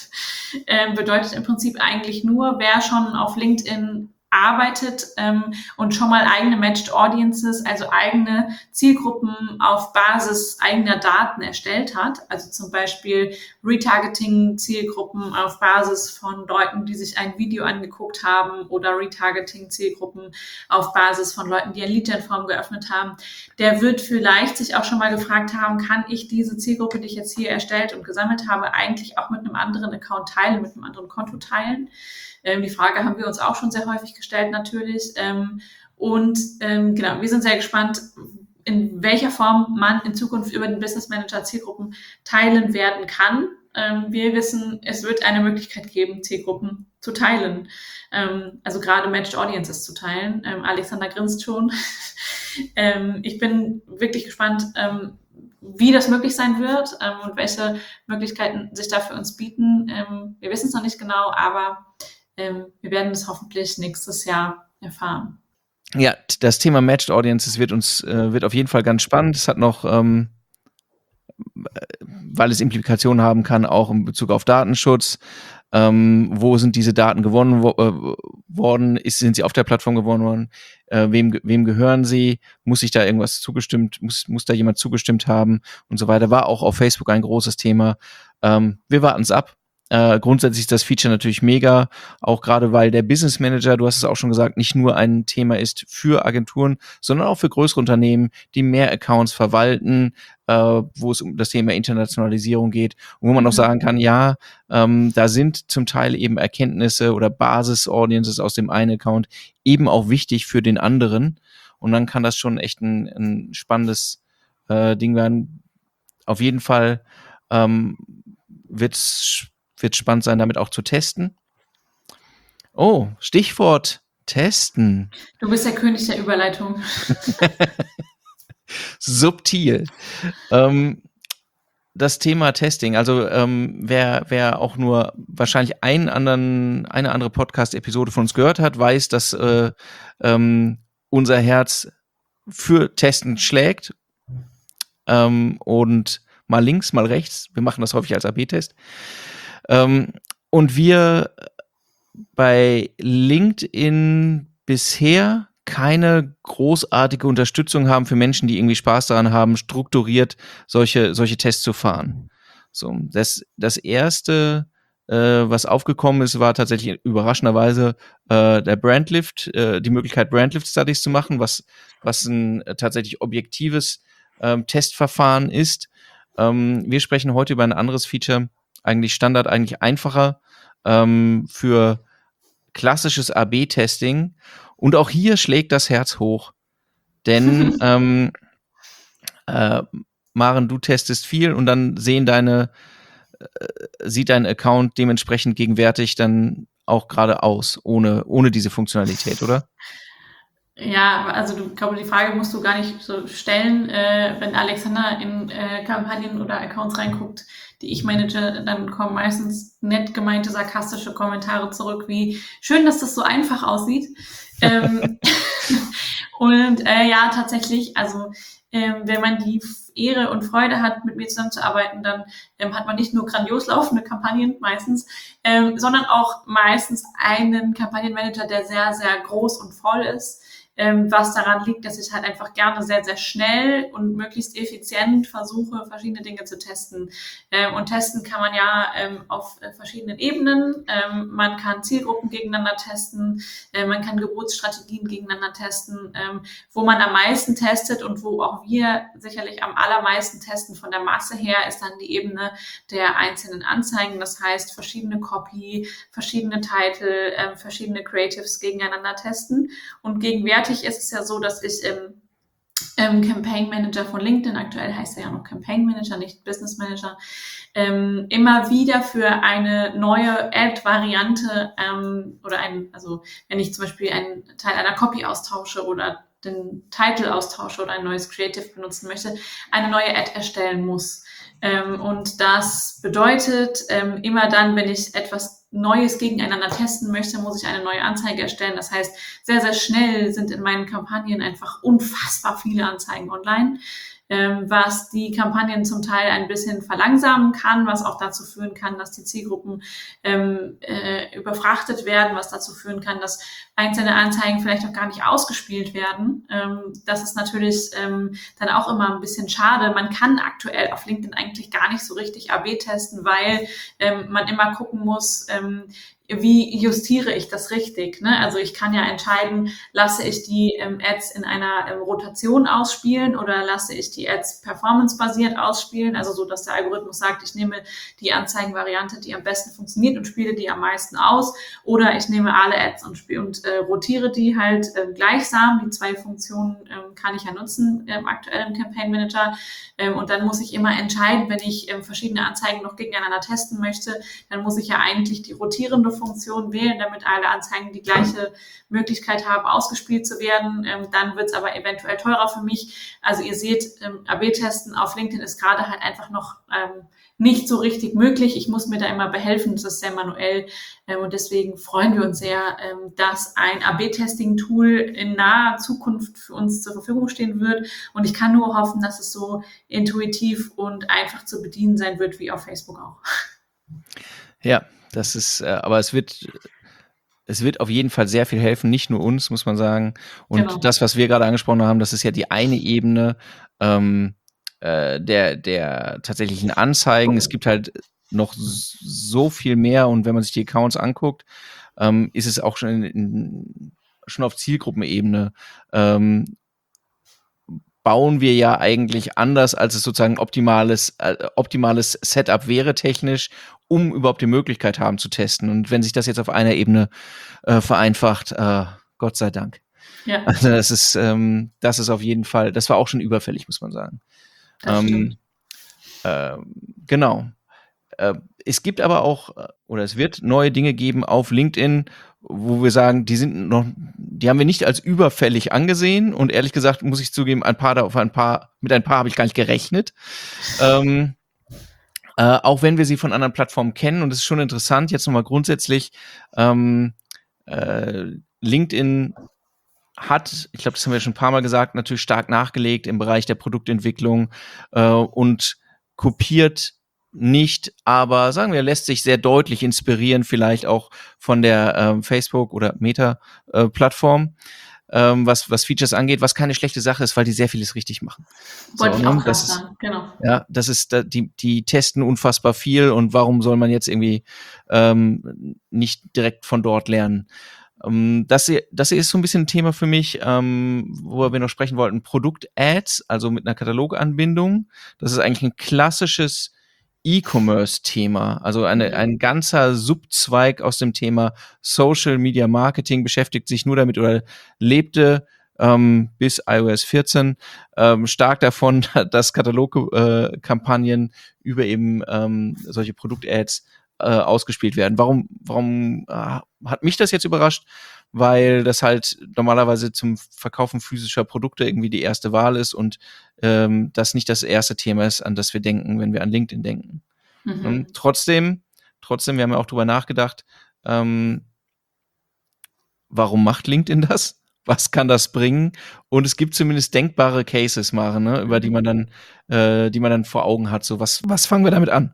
ähm, bedeutet im Prinzip eigentlich nur, wer schon auf LinkedIn arbeitet ähm, und schon mal eigene Matched Audiences, also eigene Zielgruppen auf Basis eigener Daten erstellt hat. Also zum Beispiel Retargeting-Zielgruppen auf Basis von Leuten, die sich ein Video angeguckt haben, oder Retargeting-Zielgruppen auf Basis von Leuten, die ein Lead-Gen-Form geöffnet haben. Der wird vielleicht sich auch schon mal gefragt haben, kann ich diese Zielgruppe, die ich jetzt hier erstellt und gesammelt habe, eigentlich auch mit einem anderen Account teilen, mit einem anderen Konto teilen? Ähm, die Frage haben wir uns auch schon sehr häufig gestellt, natürlich. Ähm, und ähm, genau, wir sind sehr gespannt, in welcher Form man in Zukunft über den Business Manager Zielgruppen teilen werden kann. Ähm, wir wissen, es wird eine Möglichkeit geben, Zielgruppen zu teilen. Ähm, also gerade Matched Audiences zu teilen. Ähm, Alexander grinst schon. ähm, ich bin wirklich gespannt, ähm, wie das möglich sein wird ähm, und welche Möglichkeiten sich da für uns bieten. Ähm, wir wissen es noch nicht genau, aber ähm, wir werden es hoffentlich nächstes Jahr erfahren. Ja, das Thema Matched Audiences wird uns äh, wird auf jeden Fall ganz spannend. Es hat noch, ähm, weil es Implikationen haben kann, auch in Bezug auf Datenschutz. Ähm, wo sind diese Daten gewonnen wo, äh, worden? Ist, sind sie auf der Plattform gewonnen worden? Äh, wem, wem gehören sie? Muss sich da irgendwas zugestimmt, muss, muss da jemand zugestimmt haben und so weiter? War auch auf Facebook ein großes Thema. Ähm, wir warten es ab. Äh, grundsätzlich ist das Feature natürlich mega, auch gerade weil der Business Manager, du hast es auch schon gesagt, nicht nur ein Thema ist für Agenturen, sondern auch für größere Unternehmen, die mehr Accounts verwalten, äh, wo es um das Thema Internationalisierung geht, und wo man Mhm. auch sagen kann, ja, ähm, da sind zum Teil eben Erkenntnisse oder Basis-Audiences aus dem einen Account eben auch wichtig für den anderen, und dann kann das schon echt ein, ein spannendes äh, Ding werden. Auf jeden Fall ähm, wird's wird spannend sein, damit auch zu testen. Oh, Stichwort testen. Du bist der König der Überleitung. Subtil. Ähm, das Thema Testing, also ähm, wer, wer auch nur wahrscheinlich einen anderen, eine andere Podcast-Episode von uns gehört hat, weiß, dass äh, ähm, unser Herz für Testen schlägt. Ähm, und mal links, mal rechts. Wir machen das häufig als A B-Test. Ähm, und wir bei LinkedIn bisher keine großartige Unterstützung haben für Menschen, die irgendwie Spaß daran haben, strukturiert solche, solche Tests zu fahren. So, das, das erste, äh, was aufgekommen ist, war tatsächlich überraschenderweise äh, der Brandlift, äh, die Möglichkeit, Brandlift-Studies zu machen, was, was ein äh, tatsächlich objektives ähm, Testverfahren ist. Ähm, wir sprechen heute über ein anderes Feature, eigentlich Standard, eigentlich einfacher, ähm, für klassisches A B-Testing. Und auch hier schlägt das Herz hoch. Denn, ähm, äh, Maren, du testest viel und dann sehen deine, äh, sieht dein Account dementsprechend gegenwärtig dann auch gerade aus, ohne, ohne diese Funktionalität, oder? Ja, also du glaube, die Frage musst du gar nicht so stellen. Äh, wenn Alexander in äh, Kampagnen oder Accounts reinguckt, die ich manage, dann kommen meistens nett gemeinte, sarkastische Kommentare zurück, wie schön, dass das so einfach aussieht. ähm, und äh, ja, tatsächlich, also ähm, wenn man die Ehre und Freude hat, mit mir zusammenzuarbeiten, dann ähm, hat man nicht nur grandios laufende Kampagnen meistens, ähm, sondern auch meistens einen Kampagnenmanager, der sehr, sehr groß und voll ist. Ähm, was daran liegt, dass ich halt einfach gerne sehr, sehr schnell und möglichst effizient versuche, verschiedene Dinge zu testen. Ähm, und testen kann man ja ähm, auf äh, verschiedenen Ebenen. Ähm, man kann Zielgruppen gegeneinander testen, äh, man kann Geburtsstrategien gegeneinander testen. Ähm, wo man am meisten testet und wo auch wir sicherlich am allermeisten testen von der Masse her, ist dann die Ebene der einzelnen Anzeigen. Das heißt, verschiedene Copy, verschiedene Title, äh, verschiedene Creatives gegeneinander testen. Und gegenwärtig ist es ja so, dass ich im, im Campaign Manager von LinkedIn, aktuell heißt er ja noch Campaign Manager, nicht Business Manager, ähm, immer wieder für eine neue Ad-Variante ähm, oder ein, also wenn ich zum Beispiel einen Teil einer Copy austausche oder den Titel austausche oder ein neues Creative benutzen möchte, eine neue Ad erstellen muss. Ähm, und das bedeutet, ähm, immer dann, wenn ich etwas Neues gegeneinander testen möchte, muss ich eine neue Anzeige erstellen. Das heißt, sehr, sehr schnell sind in meinen Kampagnen einfach unfassbar viele Anzeigen online, ähm, was die Kampagnen zum Teil ein bisschen verlangsamen kann, was auch dazu führen kann, dass die Zielgruppen ähm, äh, überfrachtet werden, was dazu führen kann, dass einzelne Anzeigen vielleicht auch gar nicht ausgespielt werden. Ähm, das ist natürlich ähm, dann auch immer ein bisschen schade. Man kann aktuell auf LinkedIn eigentlich gar nicht so richtig A B testen, weil ähm, man immer gucken muss, ähm, wie justiere ich das richtig? Ne? Also ich kann ja entscheiden, lasse ich die ähm, Ads in einer ähm, Rotation ausspielen oder lasse ich die Ads performancebasiert ausspielen, also so, dass der Algorithmus sagt, ich nehme die Anzeigenvariante, die am besten funktioniert und spiele die am meisten aus, oder ich nehme alle Ads und, spiele, und äh, rotiere die halt äh, gleichsam. Die zwei Funktionen ähm, kann ich ja nutzen ähm, aktuell im Campaign Manager, ähm, und dann muss ich immer entscheiden, wenn ich ähm, verschiedene Anzeigen noch gegeneinander testen möchte, dann muss ich ja eigentlich die rotierende Funktion wählen, damit alle Anzeigen die gleiche Möglichkeit haben, ausgespielt zu werden. Ähm, dann wird es aber eventuell teurer für mich. Also ihr seht, ähm, A B Testen auf LinkedIn ist gerade halt einfach noch ähm, nicht so richtig möglich. Ich muss mir da immer behelfen, das ist sehr manuell ähm, und deswegen freuen wir uns sehr, ähm, dass ein A B Testing-Tool in naher Zukunft für uns zur Verfügung stehen wird und ich kann nur hoffen, dass es so intuitiv und einfach zu bedienen sein wird, wie auf Facebook auch. Ja, das ist, äh, aber es wird, es wird auf jeden Fall sehr viel helfen, nicht nur uns, muss man sagen. Und Genau. das, was wir gerade angesprochen haben, das ist ja die eine Ebene, ähm, äh, der, der tatsächlichen Anzeigen. Es gibt halt noch so viel mehr und wenn man sich die Accounts anguckt, ähm, ist es auch schon, in, in, schon auf Zielgruppenebene ähm, bauen wir ja eigentlich anders, als es sozusagen ein optimales, äh, optimales Setup wäre technisch, um überhaupt die Möglichkeit haben zu testen. Und wenn sich das jetzt auf einer Ebene äh, vereinfacht, äh, Gott sei Dank. Ja. Also das ist, ähm, das ist auf jeden Fall, das war auch schon überfällig, muss man sagen. Das ähm, stimmt. Äh, genau. Äh, es gibt aber auch, oder es wird neue Dinge geben auf LinkedIn, wo wir sagen, die sind noch, die haben wir nicht als überfällig angesehen und ehrlich gesagt muss ich zugeben, ein paar da auf ein paar, mit ein paar habe ich gar nicht gerechnet. ähm, äh, auch wenn wir sie von anderen Plattformen kennen und es ist schon interessant, jetzt nochmal grundsätzlich, ähm, äh, LinkedIn hat, ich glaube, das haben wir schon ein paar Mal gesagt, natürlich stark nachgelegt im Bereich der Produktentwicklung äh, und kopiert nicht, aber sagen wir, lässt sich sehr deutlich inspirieren, vielleicht auch von der ähm, Facebook- oder Meta-Plattform, äh, ähm, was, was Features angeht, was keine schlechte Sache ist, weil die sehr vieles richtig machen. Wollte so, ich auch ne? gerade Das ist, sagen, genau. ja, das ist, die, die testen unfassbar viel und warum soll man jetzt irgendwie ähm, nicht direkt von dort lernen? Um, das, hier, das hier ist so ein bisschen ein Thema für mich, ähm, worüber wir noch sprechen wollten. Produkt-Ads, also mit einer Kataloganbindung. Das ist eigentlich ein klassisches E-Commerce-Thema. Also eine, Mhm. ein ganzer Subzweig aus dem Thema Social Media Marketing beschäftigt sich nur damit oder lebte ähm, bis i O S vierzehn ähm, stark davon, dass Katalogkampagnen äh, über eben ähm, solche Produkt-Ads äh, ausgespielt werden. Warum, warum äh, hat mich das jetzt überrascht? Weil das halt normalerweise zum Verkaufen physischer Produkte irgendwie die erste Wahl ist und ähm, das nicht das erste Thema ist, an das wir denken, wenn wir an LinkedIn denken. Mhm. Und trotzdem, trotzdem, wir haben ja auch drüber nachgedacht, ähm, warum macht LinkedIn das? Was kann das bringen? Und es gibt zumindest denkbare Cases, Maren, ne, über die man dann, äh, die man dann vor Augen hat. So, was, was fangen wir damit an?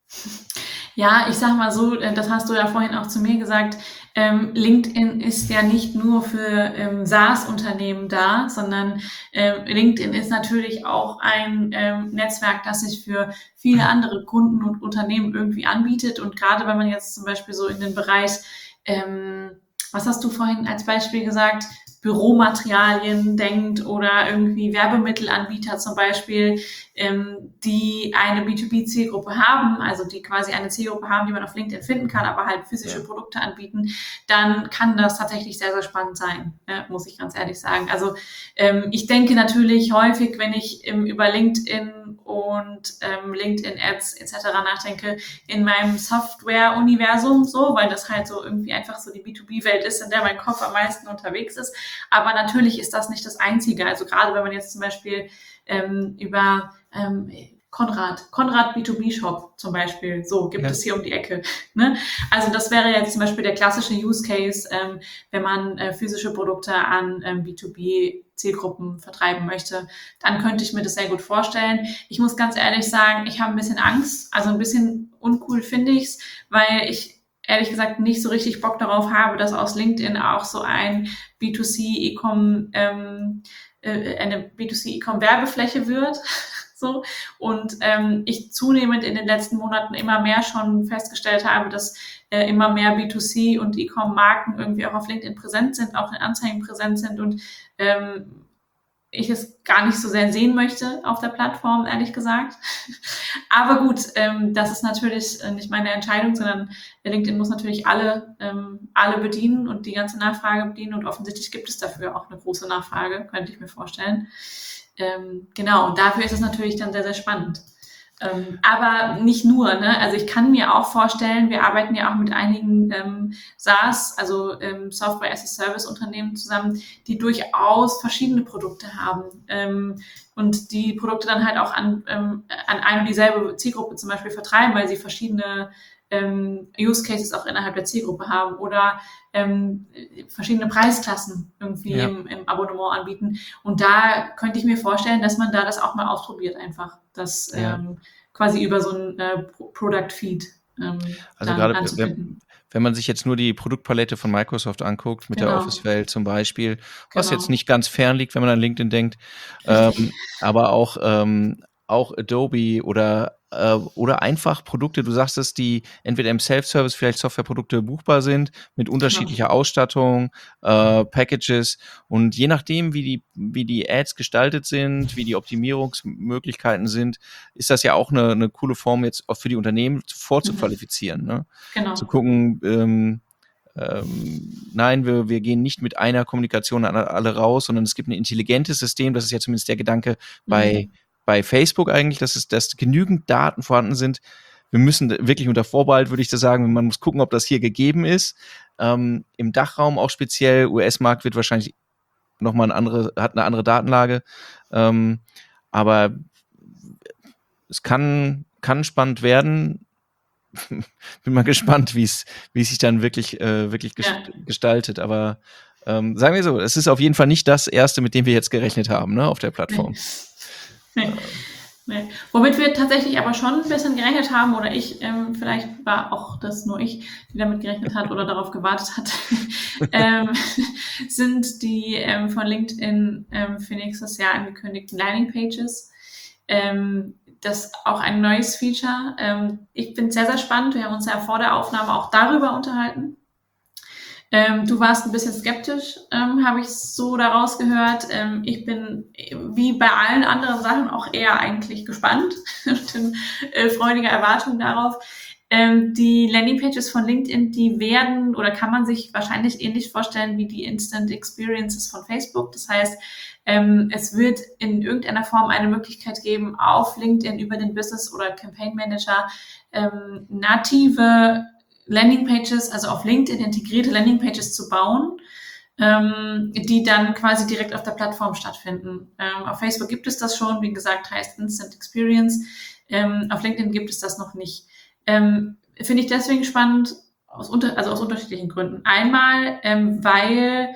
Ja, ich sag mal so, das hast du ja vorhin auch zu mir gesagt, ähm, LinkedIn ist ja nicht nur für ähm, SaaS-Unternehmen da, sondern ähm, LinkedIn ist natürlich auch ein ähm, Netzwerk, das sich für viele andere Kunden und Unternehmen irgendwie anbietet. Und gerade wenn man jetzt zum Beispiel so in den Bereich, ähm, was hast du vorhin als Beispiel gesagt, Büromaterialien denkt oder irgendwie Werbemittelanbieter zum Beispiel, ähm, die eine B zwei B-Zielgruppe haben, also die quasi eine Zielgruppe haben, die man auf LinkedIn finden kann, aber halt physische ja. Produkte anbieten, dann kann das tatsächlich sehr, sehr spannend sein, äh, muss ich ganz ehrlich sagen. Also ähm, ich denke natürlich häufig, wenn ich ähm, über LinkedIn und ähm, LinkedIn-Ads et cetera nachdenke, in meinem Software-Universum so, weil das halt so irgendwie einfach so die B zwei B-Welt ist, in der mein Kopf am meisten unterwegs ist. Aber natürlich ist das nicht das Einzige. Also gerade wenn man jetzt zum Beispiel ähm, über ähm, Konrad, Konrad B zwei B-Shop zum Beispiel, so gibt ja. es hier um die Ecke. Ne? Also das wäre jetzt zum Beispiel der klassische Use Case, ähm, wenn man äh, physische Produkte an ähm, B zwei B-Zielgruppen vertreiben möchte, dann könnte ich mir das sehr gut vorstellen. Ich muss ganz ehrlich sagen, ich habe ein bisschen Angst, also ein bisschen uncool finde ich's, weil ich ehrlich gesagt nicht so richtig Bock darauf habe, dass aus LinkedIn auch so ein B zwei C E-Com, ähm, äh, eine B zwei C E-Com Werbefläche wird. so. Und ähm, ich zunehmend in den letzten Monaten immer mehr schon festgestellt habe, dass äh, immer mehr B zwei C und E-Com Marken irgendwie auch auf LinkedIn präsent sind, auch in Anzeigen präsent sind und ähm, ich es gar nicht so sehr sehen möchte auf der Plattform, ehrlich gesagt. Aber gut, ähm, das ist natürlich nicht meine Entscheidung, sondern LinkedIn muss natürlich alle, ähm, alle bedienen und die ganze Nachfrage bedienen und offensichtlich gibt es dafür auch eine große Nachfrage, könnte ich mir vorstellen. Ähm, genau, und dafür ist es natürlich dann sehr, sehr spannend. Ähm, aber nicht nur, ne? Also ich kann mir auch vorstellen, wir arbeiten ja auch mit einigen ähm, SaaS, also ähm, Software as a Service Unternehmen zusammen, die durchaus verschiedene Produkte haben ähm, und die Produkte dann halt auch an, ähm, an eine und dieselbe Zielgruppe zum Beispiel vertreiben, weil sie verschiedene ähm, Use Cases auch innerhalb der Zielgruppe haben oder ähm, verschiedene Preisklassen irgendwie Ja. im, im Abonnement anbieten. Und da könnte ich mir vorstellen, dass man da das auch mal ausprobiert einfach, das Ja. ähm, quasi über so ein äh, Pro- Product Feed ähm, Also dann gerade anzubinden. wenn, wenn man sich jetzt nur die Produktpalette von Microsoft anguckt, mit der Genau, Office-Welt zum Beispiel, was jetzt genau. nicht ganz fern liegt, wenn man an LinkedIn denkt, Richtig. ähm, aber auch, ähm, auch Adobe oder, äh, oder einfach Produkte, du sagst es, die entweder im Self-Service vielleicht Softwareprodukte buchbar sind, mit unterschiedlicher Ausstattung, äh, Packages und je nachdem, wie die, wie die Ads gestaltet sind, wie die Optimierungsmöglichkeiten sind, ist das ja auch eine, eine coole Form jetzt auch für die Unternehmen vorzuqualifizieren, ne? Genau. Zu gucken, ähm, ähm, nein, wir, wir gehen nicht mit einer Kommunikation an alle raus, sondern es gibt ein intelligentes System, das ist ja zumindest der Gedanke bei, Mhm. bei Facebook eigentlich, dass es, dass genügend Daten vorhanden sind. Wir müssen wirklich unter Vorbehalt, würde ich das sagen, man muss gucken, ob das hier gegeben ist. Ähm, im Dachraum auch speziell, U S-Markt wird wahrscheinlich nochmal eine andere, hat eine andere Datenlage. Ähm, aber es kann, kann spannend werden. Bin mal gespannt, wie es, wie es sich dann wirklich, äh, wirklich ges- Ja. gestaltet. Aber ähm, sagen wir so, es ist auf jeden Fall nicht das erste, mit dem wir jetzt gerechnet haben, ne, auf der Plattform. Nee. Nee. Womit wir tatsächlich aber schon ein bisschen gerechnet haben, oder ich, ähm, vielleicht war auch das nur ich, die damit gerechnet hat oder darauf gewartet hat, ähm, sind die ähm, von LinkedIn ähm, für nächstes Jahr angekündigten Landingpages. Ähm, das ist auch ein neues Feature. Ähm, ich bin sehr, sehr spannend. Wir haben uns ja vor der Aufnahme auch darüber unterhalten. Ähm, du warst ein bisschen skeptisch, ähm, habe ich so daraus gehört. Ähm, ich bin äh, wie bei allen anderen Sachen auch eher eigentlich gespannt und in äh, freudiger Erwartung darauf. Ähm, die Landingpages von LinkedIn, die werden oder kann man sich wahrscheinlich ähnlich vorstellen wie die Instant Experiences von Facebook. Das heißt, ähm, es wird in irgendeiner Form eine Möglichkeit geben, auf LinkedIn über den Business oder Campaign Manager ähm, native Landingpages, also auf LinkedIn integrierte Landingpages zu bauen, ähm, die dann quasi direkt auf der Plattform stattfinden. Ähm, auf Facebook gibt es das schon, wie gesagt, heißt Instant Experience. Ähm, auf LinkedIn gibt es das noch nicht. Ähm, Finde ich deswegen spannend, aus unter, also aus unterschiedlichen Gründen. Einmal, ähm, weil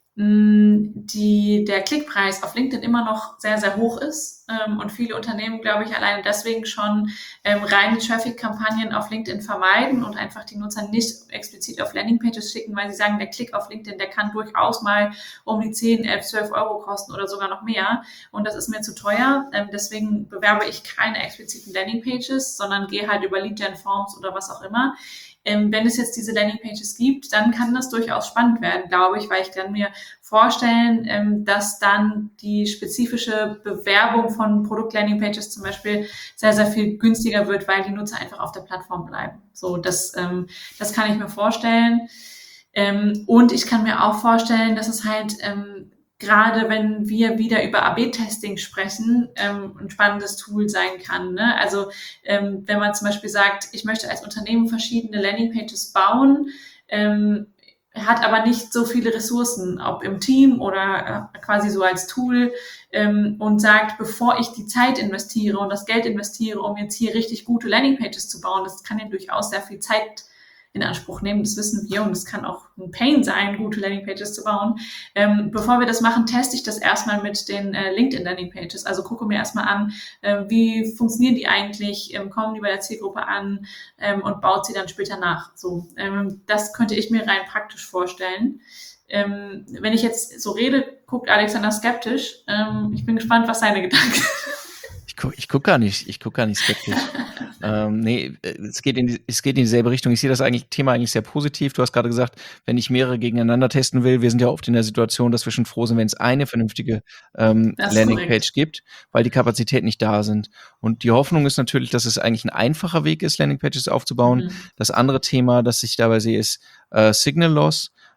die, der Klickpreis auf LinkedIn immer noch sehr, sehr hoch ist ähm, und viele Unternehmen, glaube ich, alleine deswegen schon ähm, reine Traffic-Kampagnen auf LinkedIn vermeiden und einfach die Nutzer nicht explizit auf Landingpages schicken, weil sie sagen, der Klick auf LinkedIn, der kann durchaus mal um die zehn, elf, zwölf Euro kosten oder sogar noch mehr und das ist mir zu teuer. Ähm, deswegen bewerbe ich keine expliziten Landingpages, sondern gehe halt über Lead-Gen-Forms oder was auch immer. Ähm, wenn es jetzt diese Landingpages gibt, dann kann das durchaus spannend werden, glaube ich, weil ich kann mir vorstellen, ähm, dass dann die spezifische Bewerbung von Produkt-Landingpages zum Beispiel sehr, sehr viel günstiger wird, weil die Nutzer einfach auf der Plattform bleiben. So, das, ähm, das kann ich mir vorstellen. Ähm, und ich kann mir auch vorstellen, dass es halt ähm, gerade wenn wir wieder über A B Testing sprechen, ähm, ein spannendes Tool sein kann. Ne? Also ähm, wenn man zum Beispiel sagt, ich möchte als Unternehmen verschiedene Landingpages bauen, ähm, hat aber nicht so viele Ressourcen, ob im Team oder äh, quasi so als Tool ähm, und sagt, bevor ich die Zeit investiere und das Geld investiere, um jetzt hier richtig gute Landingpages zu bauen, das kann ja durchaus sehr viel Zeit in Anspruch nehmen, das wissen wir und es kann auch ein Pain sein, gute Landingpages zu bauen. Ähm, bevor wir das machen, teste ich das erstmal mit den äh, LinkedIn-Landingpages. Also gucke mir erstmal an, äh, wie funktionieren die eigentlich, ähm, kommen die bei der Zielgruppe an ähm, und baut sie dann später nach. So, ähm, das könnte ich mir rein praktisch vorstellen. Ähm, wenn ich jetzt so rede, guckt Alexander skeptisch. Ähm, ich bin gespannt, was seine Gedanken sind. Ich gucke ich guck gar nicht, ich guck gar nicht skeptisch. ähm, nee, es geht, in die, es geht in dieselbe Richtung. Ich sehe das eigentlich, Thema eigentlich sehr positiv. Du hast gerade gesagt, wenn ich mehrere gegeneinander testen will, wir sind ja oft in der Situation, dass wir schon froh sind, wenn es eine vernünftige ähm, Landingpage gibt, weil die Kapazitäten nicht da sind. Und die Hoffnung ist natürlich, dass es eigentlich ein einfacher Weg ist, Landingpages aufzubauen. Mhm. Das andere Thema, das ich dabei sehe, ist äh, Signal Loss.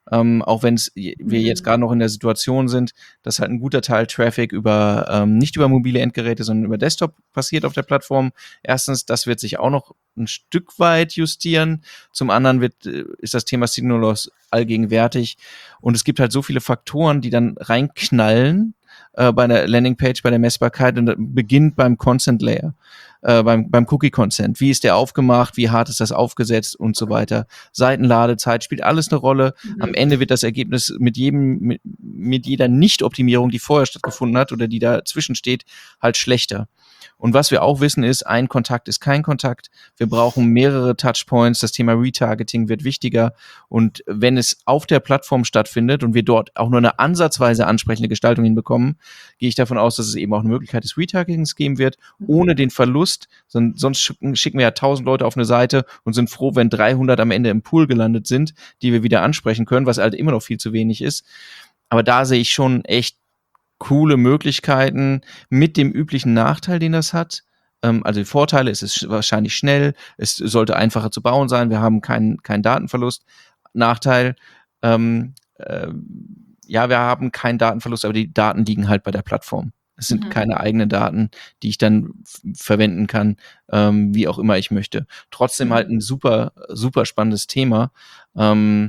Ähm, auch wenn es wir Mhm. jetzt gerade noch in der Situation sind, dass halt ein guter Teil Traffic über ähm, nicht über mobile Endgeräte, sondern über Desktop passiert auf der Plattform. Erstens, das wird sich auch noch ein Stück weit justieren. Zum anderen wird, äh, ist das Thema Signal Loss allgegenwärtig. Und es gibt halt so viele Faktoren, die dann reinknallen äh, bei der Landingpage, bei der Messbarkeit, und das beginnt beim Consent Layer, äh, beim, beim Cookie Consent. Wie ist der aufgemacht? Wie hart ist das aufgesetzt und so weiter? Seitenladezeit spielt alles eine Rolle. Mhm. Am Ende wird das Ergebnis mit jedem, mit, mit jeder Nicht-Optimierung, die vorher stattgefunden hat oder die dazwischen steht, halt schlechter. Und was wir auch wissen ist, ein Kontakt ist kein Kontakt. Wir brauchen mehrere Touchpoints. Das Thema Retargeting wird wichtiger. Und wenn es auf der Plattform stattfindet und wir dort auch nur eine ansatzweise ansprechende Gestaltung hinbekommen, gehe ich davon aus, dass es eben auch eine Möglichkeit des Retargetings geben wird, ohne den Verlust. Sonst schicken wir ja tausend Leute auf eine Seite und sind froh, wenn dreihundert am Ende im Pool gelandet sind, die wir wieder ansprechen können, was halt immer noch viel zu wenig ist. Aber da sehe ich schon echt coole Möglichkeiten mit dem üblichen Nachteil, den das hat. Ähm, also die Vorteile, es ist wahrscheinlich schnell, es sollte einfacher zu bauen sein, wir haben keinen keinen Datenverlust. Nachteil, ähm, äh, ja, wir haben keinen Datenverlust, aber die Daten liegen halt bei der Plattform. Es sind Mhm. keine eigenen Daten, die ich dann f- verwenden kann, ähm, wie auch immer ich möchte. Trotzdem Mhm. halt ein super, super spannendes Thema. Ähm,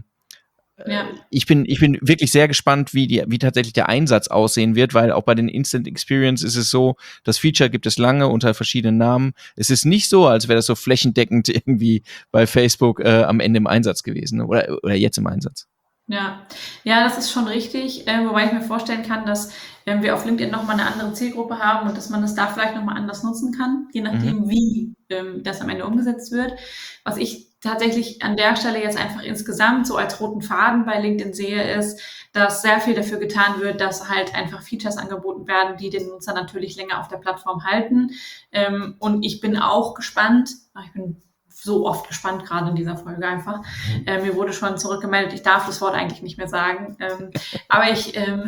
Ja. ich bin, ich bin wirklich sehr gespannt, wie die, wie tatsächlich der Einsatz aussehen wird, weil auch bei den Instant Experience ist es so, das Feature gibt es lange unter verschiedenen Namen. Es ist nicht so, als wäre das so flächendeckend irgendwie bei Facebook äh, am Ende im Einsatz gewesen, ne? oder, oder jetzt im Einsatz. Ja, ja, das ist schon richtig, äh, wobei ich mir vorstellen kann, dass ähm, wir auf LinkedIn nochmal eine andere Zielgruppe haben und dass man das da vielleicht nochmal anders nutzen kann, je nachdem, Mhm. wie ähm, das am Ende umgesetzt wird. Was ich tatsächlich an der Stelle jetzt einfach insgesamt so als roten Faden bei LinkedIn sehe, ist, dass sehr viel dafür getan wird, dass halt einfach Features angeboten werden, die den Nutzer natürlich länger auf der Plattform halten. Ähm, und ich bin auch gespannt, ach, ich bin so oft gespannt, gerade in dieser Folge einfach. Äh, mir wurde schon zurückgemeldet, ich darf das Wort eigentlich nicht mehr sagen. Ähm, aber ich ähm,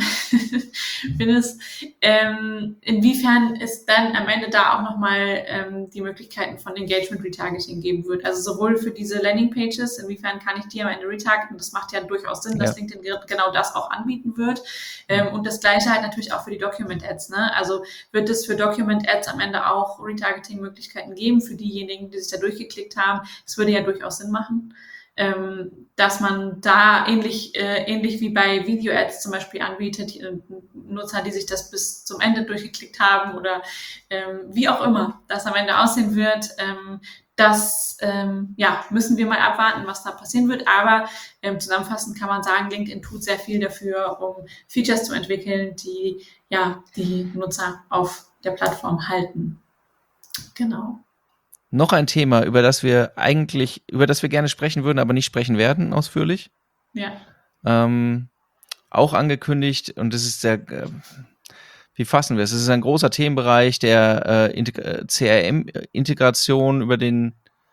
bin es, ähm, inwiefern es dann am Ende da auch nochmal ähm, die Möglichkeiten von Engagement Retargeting geben wird. Also sowohl für diese Landingpages, inwiefern kann ich die am Ende retargeten, das macht ja durchaus Sinn, dass Ja. LinkedIn genau das auch anbieten wird. Ähm, und das Gleiche halt natürlich auch für die Document Ads. Ne? Also wird es für Document Ads am Ende auch Retargeting-Möglichkeiten geben für diejenigen, die sich da durchgeklickt haben. Das würde ja durchaus Sinn machen, ähm, dass man da ähnlich, äh, ähnlich wie bei Video-Ads zum Beispiel anbietet, die, äh, Nutzer, die sich das bis zum Ende durchgeklickt haben oder ähm, wie auch immer das am Ende aussehen wird. Ähm, das ähm, ja, müssen wir mal abwarten, was da passieren wird. Aber ähm, zusammenfassend kann man sagen, LinkedIn tut sehr viel dafür, um Features zu entwickeln, die ja, die Nutzer auf der Plattform halten. Genau. Noch ein Thema, über das wir eigentlich, über das wir gerne sprechen würden, aber nicht sprechen werden, ausführlich. Ja. Ähm, auch angekündigt, und das ist der, äh, wie fassen wir es? Es ist ein großer Themenbereich der äh, Integ- äh, C R M-Integration über den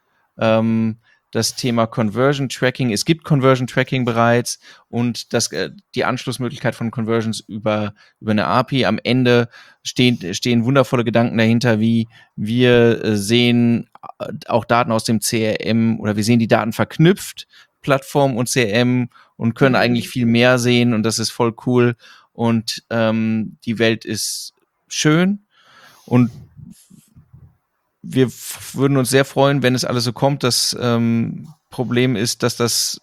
ähm, das Thema Conversion Tracking. Es gibt Conversion Tracking bereits und das, äh, die Anschlussmöglichkeit von Conversions über, über eine A P I. Am Ende stehen, stehen wundervolle Gedanken dahinter, wie wir äh, sehen äh, auch Daten aus dem C R M oder wir sehen die Daten verknüpft, Plattform und C R M, und können Mhm. eigentlich viel mehr sehen, und das ist voll cool. Und ähm, die Welt ist schön und wir f- würden uns sehr freuen, wenn es alles so kommt. Das ähm, Problem ist, dass das,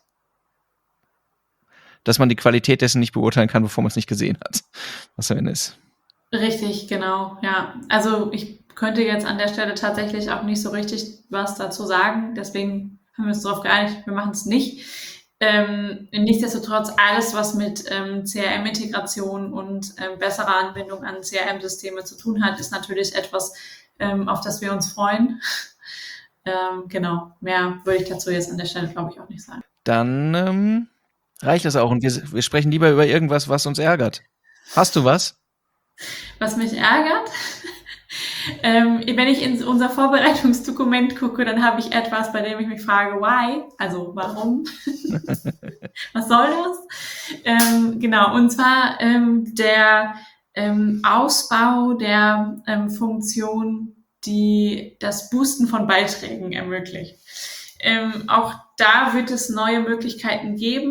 dass man die Qualität dessen nicht beurteilen kann, bevor man es nicht gesehen hat, was am Ende ist. Richtig, genau, ja. Also ich könnte jetzt an der Stelle tatsächlich auch nicht so richtig was dazu sagen. Deswegen haben wir uns darauf geeinigt, wir machen es nicht. Ähm, nichtsdestotrotz, alles, was mit ähm, C R M-Integration und ähm, besserer Anbindung an C R M-Systeme zu tun hat, ist natürlich etwas, ähm, auf das wir uns freuen. ähm, genau, mehr würde ich dazu jetzt an der Stelle, glaube ich, auch nicht sagen. Dann ähm, reicht das auch, und wir, wir sprechen lieber über irgendwas, was uns ärgert. Hast du was? Was mich ärgert, ähm, wenn ich in unser Vorbereitungsdokument gucke, dann habe ich etwas, bei dem ich mich frage, why? Also warum? Was soll das? Ähm, genau, und zwar ähm, der ähm, Ausbau der ähm, Funktion, die das Boosten von Beiträgen ermöglicht. Ähm, auch da wird es neue Möglichkeiten geben.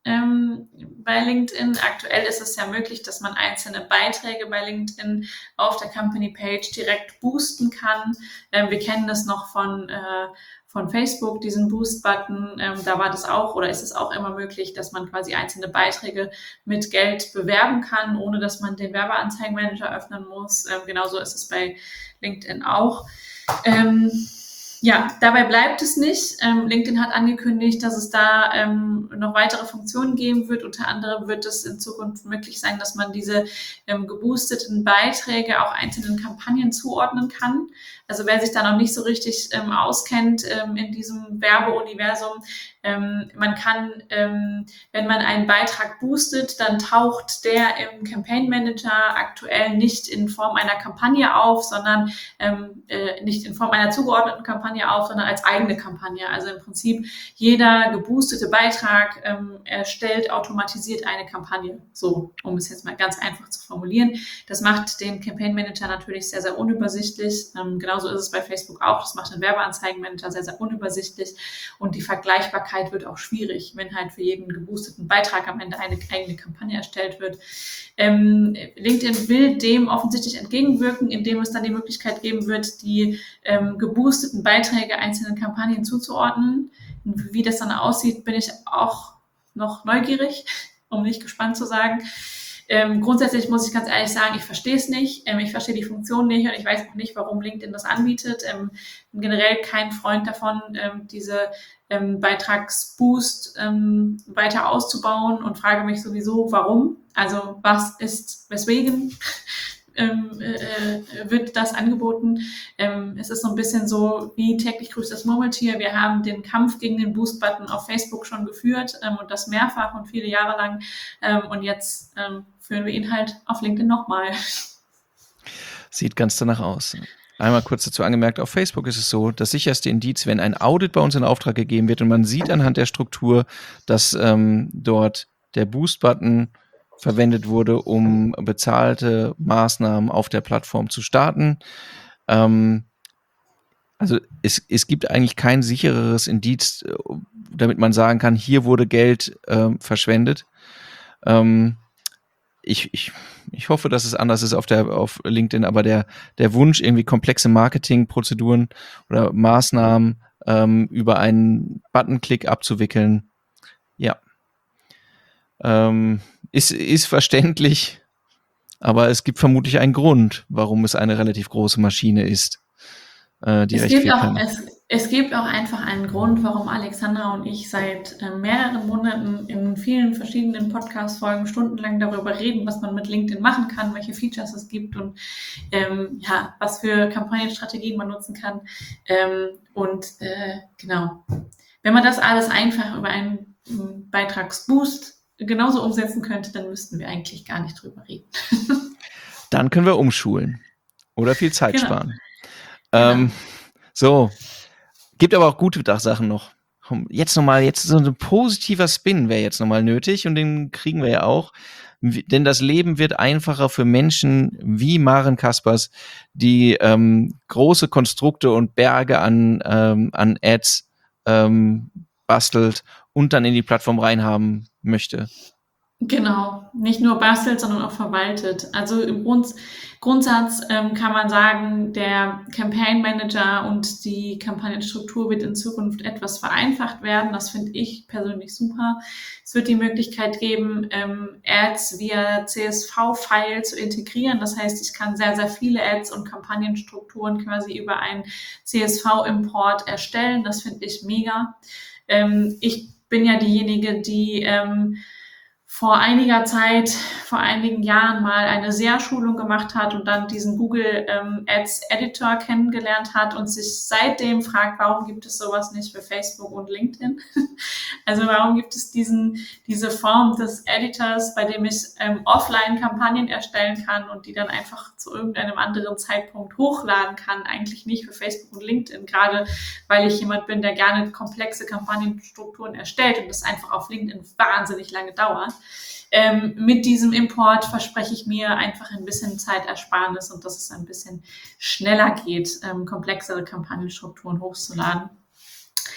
ähm, bei LinkedIn. Aktuell ist es ja möglich, dass man einzelne Beiträge bei LinkedIn auf der Company Page direkt boosten kann. Ähm, wir kennen das noch von äh, von Facebook, diesen Boost-Button, ähm, da war das auch oder ist es auch immer möglich, dass man quasi einzelne Beiträge mit Geld bewerben kann, ohne dass man den Werbeanzeigenmanager öffnen muss. Ähm, genauso ist es bei LinkedIn auch. Ähm, ja, dabei bleibt es nicht. Ähm, LinkedIn hat angekündigt, dass es da ähm, noch weitere Funktionen geben wird. Unter anderem wird es in Zukunft möglich sein, dass man diese ähm, geboosteten Beiträge auch einzelnen Kampagnen zuordnen kann. Also wer sich da noch nicht so richtig ähm, auskennt ähm, in diesem Werbeuniversum, ähm, man kann, ähm, wenn man einen Beitrag boostet, dann taucht der im Campaign Manager aktuell nicht in Form einer Kampagne auf, sondern ähm, äh, nicht in Form einer zugeordneten Kampagne auf, sondern als eigene Kampagne. Also im Prinzip jeder geboostete Beitrag ähm, erstellt automatisiert eine Kampagne. So, um es jetzt mal ganz einfach zu formulieren. Das macht den Campaign Manager natürlich sehr, sehr unübersichtlich. Ähm, genauso ist es bei Facebook auch. Das macht den Werbeanzeigenmanager sehr, sehr unübersichtlich. Und die Vergleichbarkeit wird auch schwierig, wenn halt für jeden geboosteten Beitrag am Ende eine eigene Kampagne erstellt wird. Ähm, LinkedIn will dem offensichtlich entgegenwirken, indem es dann die Möglichkeit geben wird, die ähm, geboosteten Beiträge einzelnen Kampagnen zuzuordnen. Wie das dann aussieht, bin ich auch noch neugierig, um nicht gespannt zu sagen. Ähm, grundsätzlich muss ich ganz ehrlich sagen, ich verstehe es nicht. Ähm, ich verstehe die Funktion nicht und ich weiß auch nicht, warum LinkedIn das anbietet. Ähm, bin generell kein Freund davon, ähm, diese ähm, Beitragsboost ähm, weiter auszubauen und frage mich sowieso, warum. Also was ist, weswegen ähm, äh, wird das angeboten? Ähm, es ist so ein bisschen so wie täglich grüßt das Murmeltier. Wir haben den Kampf gegen den Boost-Button auf Facebook schon geführt ähm, und das mehrfach und viele Jahre lang. Ähm, und jetzt ähm, führen wir ihn halt auf LinkedIn nochmal. Sieht ganz danach aus. Einmal kurz dazu angemerkt, auf Facebook ist es so, das sicherste Indiz, wenn ein Audit bei uns in Auftrag gegeben wird und man sieht anhand der Struktur, dass ähm, dort der Boost-Button verwendet wurde, um bezahlte Maßnahmen auf der Plattform zu starten. Ähm, also es, es gibt eigentlich kein sichereres Indiz, damit man sagen kann, hier wurde Geld äh, verschwendet. Ähm, ich, ich, ich hoffe, dass es anders ist auf der auf LinkedIn, aber der, der Wunsch, irgendwie komplexe Marketingprozeduren oder Maßnahmen ähm, über einen Buttonklick abzuwickeln, ja, ähm, ist, ist verständlich, aber es gibt vermutlich einen Grund, warum es eine relativ große Maschine ist, äh, die Es recht gibt, viel auch, kann. es, es gibt auch einfach einen Grund, warum Alexandra und ich seit äh, mehreren Monaten in vielen verschiedenen Podcast-Folgen stundenlang darüber reden, was man mit LinkedIn machen kann, welche Features es gibt und ähm, ja, was für Kampagnenstrategien man nutzen kann. Ähm, und äh, genau, wenn man das alles einfach über einen ähm, Beitragsboost genauso umsetzen könnte, dann müssten wir eigentlich gar nicht drüber reden. Dann können wir umschulen oder viel Zeit Genau. sparen. Genau. Ähm, so, gibt aber auch gute Sachen noch. Jetzt nochmal, jetzt so ein positiver Spin wäre jetzt nochmal nötig und den kriegen wir ja auch. Denn das Leben wird einfacher für Menschen wie Maren Kaspers, die ähm, große Konstrukte und Berge an, ähm, an Ads ähm, bastelt und dann in die Plattform reinhaben möchte. Genau, nicht nur bastelt, sondern auch verwaltet. Also im Grund, Grundsatz ähm, kann man sagen, der Campaign Manager und die Kampagnenstruktur wird in Zukunft etwas vereinfacht werden. Das finde ich persönlich super. Es wird die Möglichkeit geben, ähm, Ads via C S V-File zu integrieren. Das heißt, ich kann sehr, sehr viele Ads und Kampagnenstrukturen quasi über einen C S V-Import erstellen. Das finde ich mega. Ähm, ich bin ja diejenige, die ähm, vor einiger Zeit, vor einigen Jahren mal eine S E A-Schulung gemacht hat und dann diesen Google ähm, Ads Editor kennengelernt hat und sich seitdem fragt, warum gibt es sowas nicht für Facebook und LinkedIn? Also warum gibt es diesen, diese Form des Editors, bei dem ich ähm, offline Kampagnen erstellen kann und die dann einfach zu irgendeinem anderen Zeitpunkt hochladen kann, eigentlich nicht für Facebook und LinkedIn, gerade weil ich jemand bin, der gerne komplexe Kampagnenstrukturen erstellt und das einfach auf LinkedIn wahnsinnig lange dauert. Ähm, mit diesem Import verspreche ich mir einfach ein bisschen Zeitersparnis und dass es ein bisschen schneller geht, ähm, komplexere Kampagnenstrukturen hochzuladen.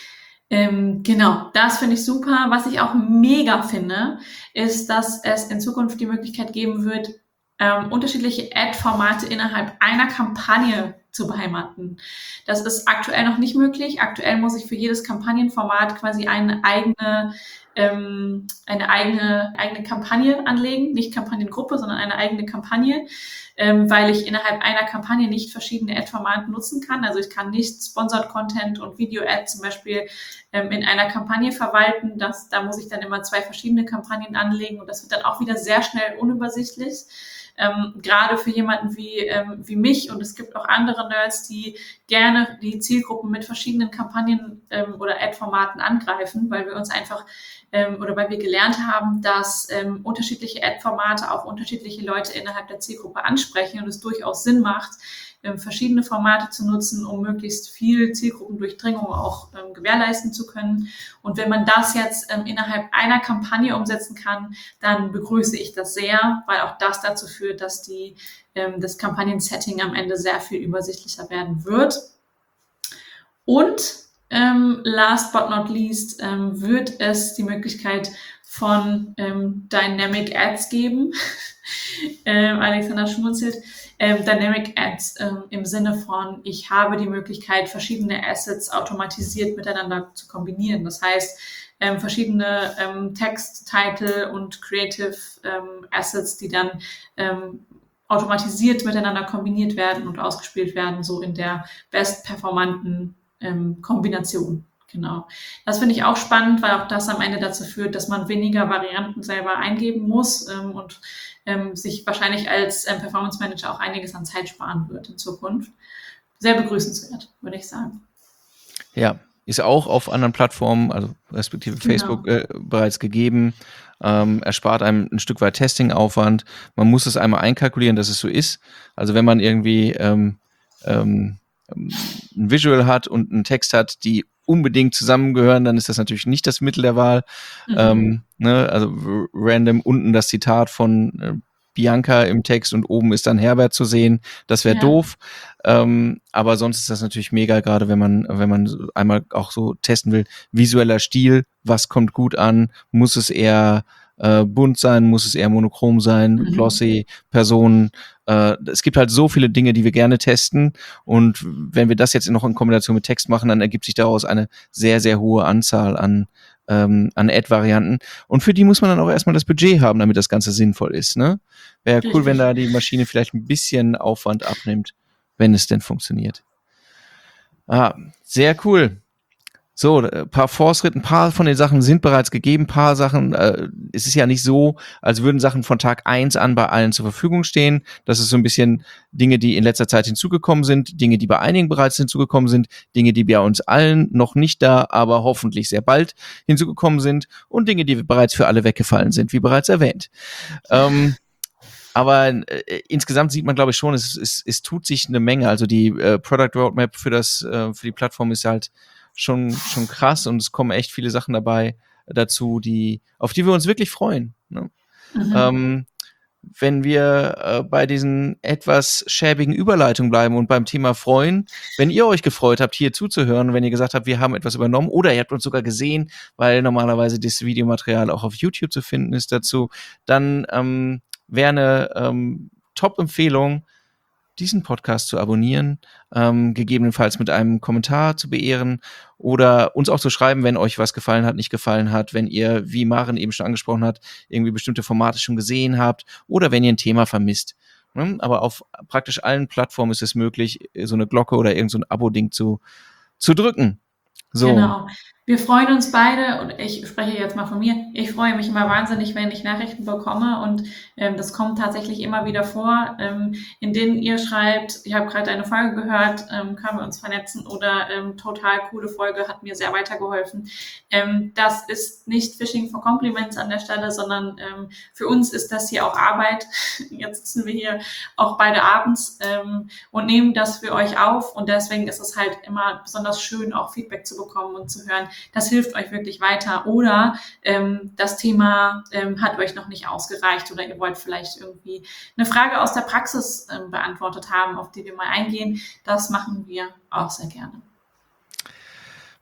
Ähm, genau, das finde ich super. Was ich auch mega finde, ist, dass es in Zukunft die Möglichkeit geben wird, ähm, unterschiedliche Ad-Formate innerhalb einer Kampagne zu beheimaten. Das ist aktuell noch nicht möglich. Aktuell muss ich für jedes Kampagnenformat quasi eine eigene ähm, eine eigene eigene Kampagne anlegen, nicht Kampagnengruppe, sondern eine eigene Kampagne, ähm, weil ich innerhalb einer Kampagne nicht verschiedene Ad-Formate nutzen kann. Also ich kann nicht Sponsored Content und Video-Ads zum Beispiel ähm, in einer Kampagne verwalten. Das, da muss ich dann immer zwei verschiedene Kampagnen anlegen und das wird dann auch wieder sehr schnell unübersichtlich. Ähm, gerade für jemanden wie, ähm, wie mich, und es gibt auch andere Nerds, die gerne die Zielgruppen mit verschiedenen Kampagnen ähm, oder Ad-Formaten angreifen, weil wir uns einfach ähm, oder weil wir gelernt haben, dass ähm, unterschiedliche Ad-Formate auch unterschiedliche Leute innerhalb der Zielgruppe ansprechen und es durchaus Sinn macht, ähm, verschiedene Formate zu nutzen, um möglichst viel Zielgruppendurchdringung auch ähm, gewährleisten zu können. Und wenn man das jetzt ähm, innerhalb einer Kampagne umsetzen kann, dann begrüße ich das sehr, weil auch das dazu führt, dass die, ähm, das Kampagnen-Setting am Ende sehr viel übersichtlicher werden wird. Und ähm, last but not least ähm, wird es die Möglichkeit von ähm, Dynamic Ads geben. ähm, Alexander schmunzelt. Ähm, Dynamic Ads ähm, im Sinne von, ich habe die Möglichkeit, verschiedene Assets automatisiert miteinander zu kombinieren. Das heißt, ähm, verschiedene ähm, Text, Title und Creative ähm, Assets, die dann ähm, automatisiert miteinander kombiniert werden und ausgespielt werden, so in der bestperformanten ähm, Kombination. Genau. Das finde ich auch spannend, weil auch das am Ende dazu führt, dass man weniger Varianten selber eingeben muss ähm, und ähm, sich wahrscheinlich als ähm, Performance Manager auch einiges an Zeit sparen wird in Zukunft. Sehr begrüßenswert, würde ich sagen. Ja, ist auch auf anderen Plattformen, also respektive Facebook, Genau. äh, bereits gegeben. Ähm, erspart einem ein Stück weit Testing-Aufwand. Man muss es einmal einkalkulieren, dass es so ist. Also wenn man irgendwie ähm, ähm, ein Visual hat und einen Text hat, die unbedingt zusammengehören, dann ist das natürlich nicht das Mittel der Wahl. Mhm. Ähm, ne? Also r- random unten das Zitat von äh, Bianca im Text und oben ist dann Herbert zu sehen. Das wäre Ja. doof. Ähm, aber sonst ist das natürlich mega, gerade wenn man, wenn man so einmal auch so testen will, visueller Stil, was kommt gut an, muss es eher äh, bunt sein, muss es eher monochrom sein, Mhm. glossy, Personen. Äh, es gibt halt so viele Dinge, die wir gerne testen und wenn wir das jetzt noch in Kombination mit Text machen, dann ergibt sich daraus eine sehr, sehr hohe Anzahl an ähm, an Ad-Varianten und für die muss man dann auch erstmal das Budget haben, damit das Ganze sinnvoll ist, ne? Wäre cool, wenn da die Maschine vielleicht ein bisschen Aufwand abnimmt, wenn es denn funktioniert. Ah, sehr cool. So, ein paar Fortschritte, ein paar von den Sachen sind bereits gegeben, ein paar Sachen, äh, es ist ja nicht so, als würden Sachen von Tag eins an bei allen zur Verfügung stehen. Das ist so ein bisschen Dinge, die in letzter Zeit hinzugekommen sind, Dinge, die bei einigen bereits hinzugekommen sind, Dinge, die bei uns allen noch nicht da, aber hoffentlich sehr bald hinzugekommen sind und Dinge, die bereits für alle weggefallen sind, wie bereits erwähnt. Ähm, aber äh, insgesamt sieht man, glaube ich, schon, es, es, es tut sich eine Menge. Also die äh, Product Roadmap für das äh, für die Plattform ist halt schon schon krass und es kommen echt viele Sachen dabei dazu, die auf die wir uns wirklich freuen. Ne? Mhm. Ähm, wenn wir äh, bei diesen etwas schäbigen Überleitungen bleiben und beim Thema freuen, wenn ihr euch gefreut habt, hier zuzuhören, wenn ihr gesagt habt, wir haben etwas übernommen oder ihr habt uns sogar gesehen, weil normalerweise das Videomaterial auch auf YouTube zu finden ist dazu, dann ähm, wäre eine ähm, Top-Empfehlung, diesen Podcast zu abonnieren, ähm, gegebenenfalls mit einem Kommentar zu beehren oder uns auch zu schreiben, wenn euch was gefallen hat, nicht gefallen hat, wenn ihr, wie Maren eben schon angesprochen hat, irgendwie bestimmte Formate schon gesehen habt oder wenn ihr ein Thema vermisst. Ne? Aber auf praktisch allen Plattformen ist es möglich, so eine Glocke oder irgend so ein Abo-Ding zu, zu drücken. So. Genau. Wir freuen uns beide, und ich spreche jetzt mal von mir, ich freue mich immer wahnsinnig, wenn ich Nachrichten bekomme und ähm, das kommt tatsächlich immer wieder vor, ähm, in denen ihr schreibt, ich habe gerade eine Folge gehört, ähm, können wir uns vernetzen oder ähm, total coole Folge, hat mir sehr weitergeholfen. Ähm, das ist nicht Fishing for Compliments an der Stelle, sondern ähm, für uns ist das hier auch Arbeit. Jetzt sitzen wir hier auch beide abends ähm, und nehmen das für euch auf und deswegen ist es halt immer besonders schön, auch Feedback zu bekommen und zu hören, das hilft euch wirklich weiter oder ähm, das Thema ähm, hat euch noch nicht ausgereicht oder ihr wollt vielleicht irgendwie eine Frage aus der Praxis ähm, beantwortet haben, auf die wir mal eingehen. Das machen wir auch sehr gerne.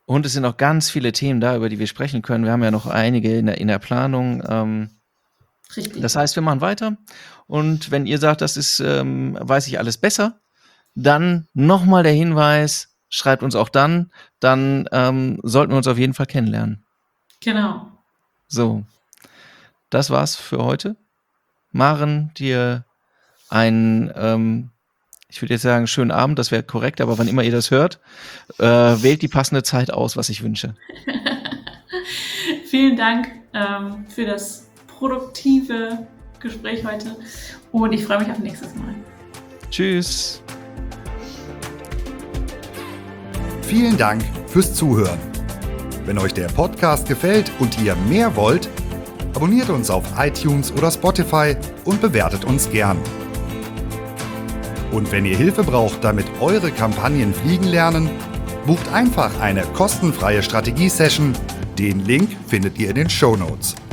Und es sind auch ganz viele Themen da, über die wir sprechen können. Wir haben ja noch einige in der, in der Planung. Ähm, Richtig. Das heißt, wir machen weiter. Und wenn ihr sagt, das ist, ähm, weiß ich alles besser, dann nochmal der Hinweis, schreibt uns auch dann, dann ähm, sollten wir uns auf jeden Fall kennenlernen. Genau. So, das war's für heute. Maren, dir einen, ähm, ich würde jetzt sagen, schönen Abend, das wäre korrekt, aber wann immer ihr das hört, äh, wählt die passende Zeit aus, was ich wünsche. Vielen Dank ähm, für das produktive Gespräch heute und ich freue mich auf nächstes Mal. Tschüss. Vielen Dank fürs Zuhören. Wenn euch der Podcast gefällt und ihr mehr wollt, abonniert uns auf iTunes oder Spotify und bewertet uns gern. Und wenn ihr Hilfe braucht, damit eure Kampagnen fliegen lernen, bucht einfach eine kostenfreie Strategie-Session. Den Link findet ihr in den Shownotes.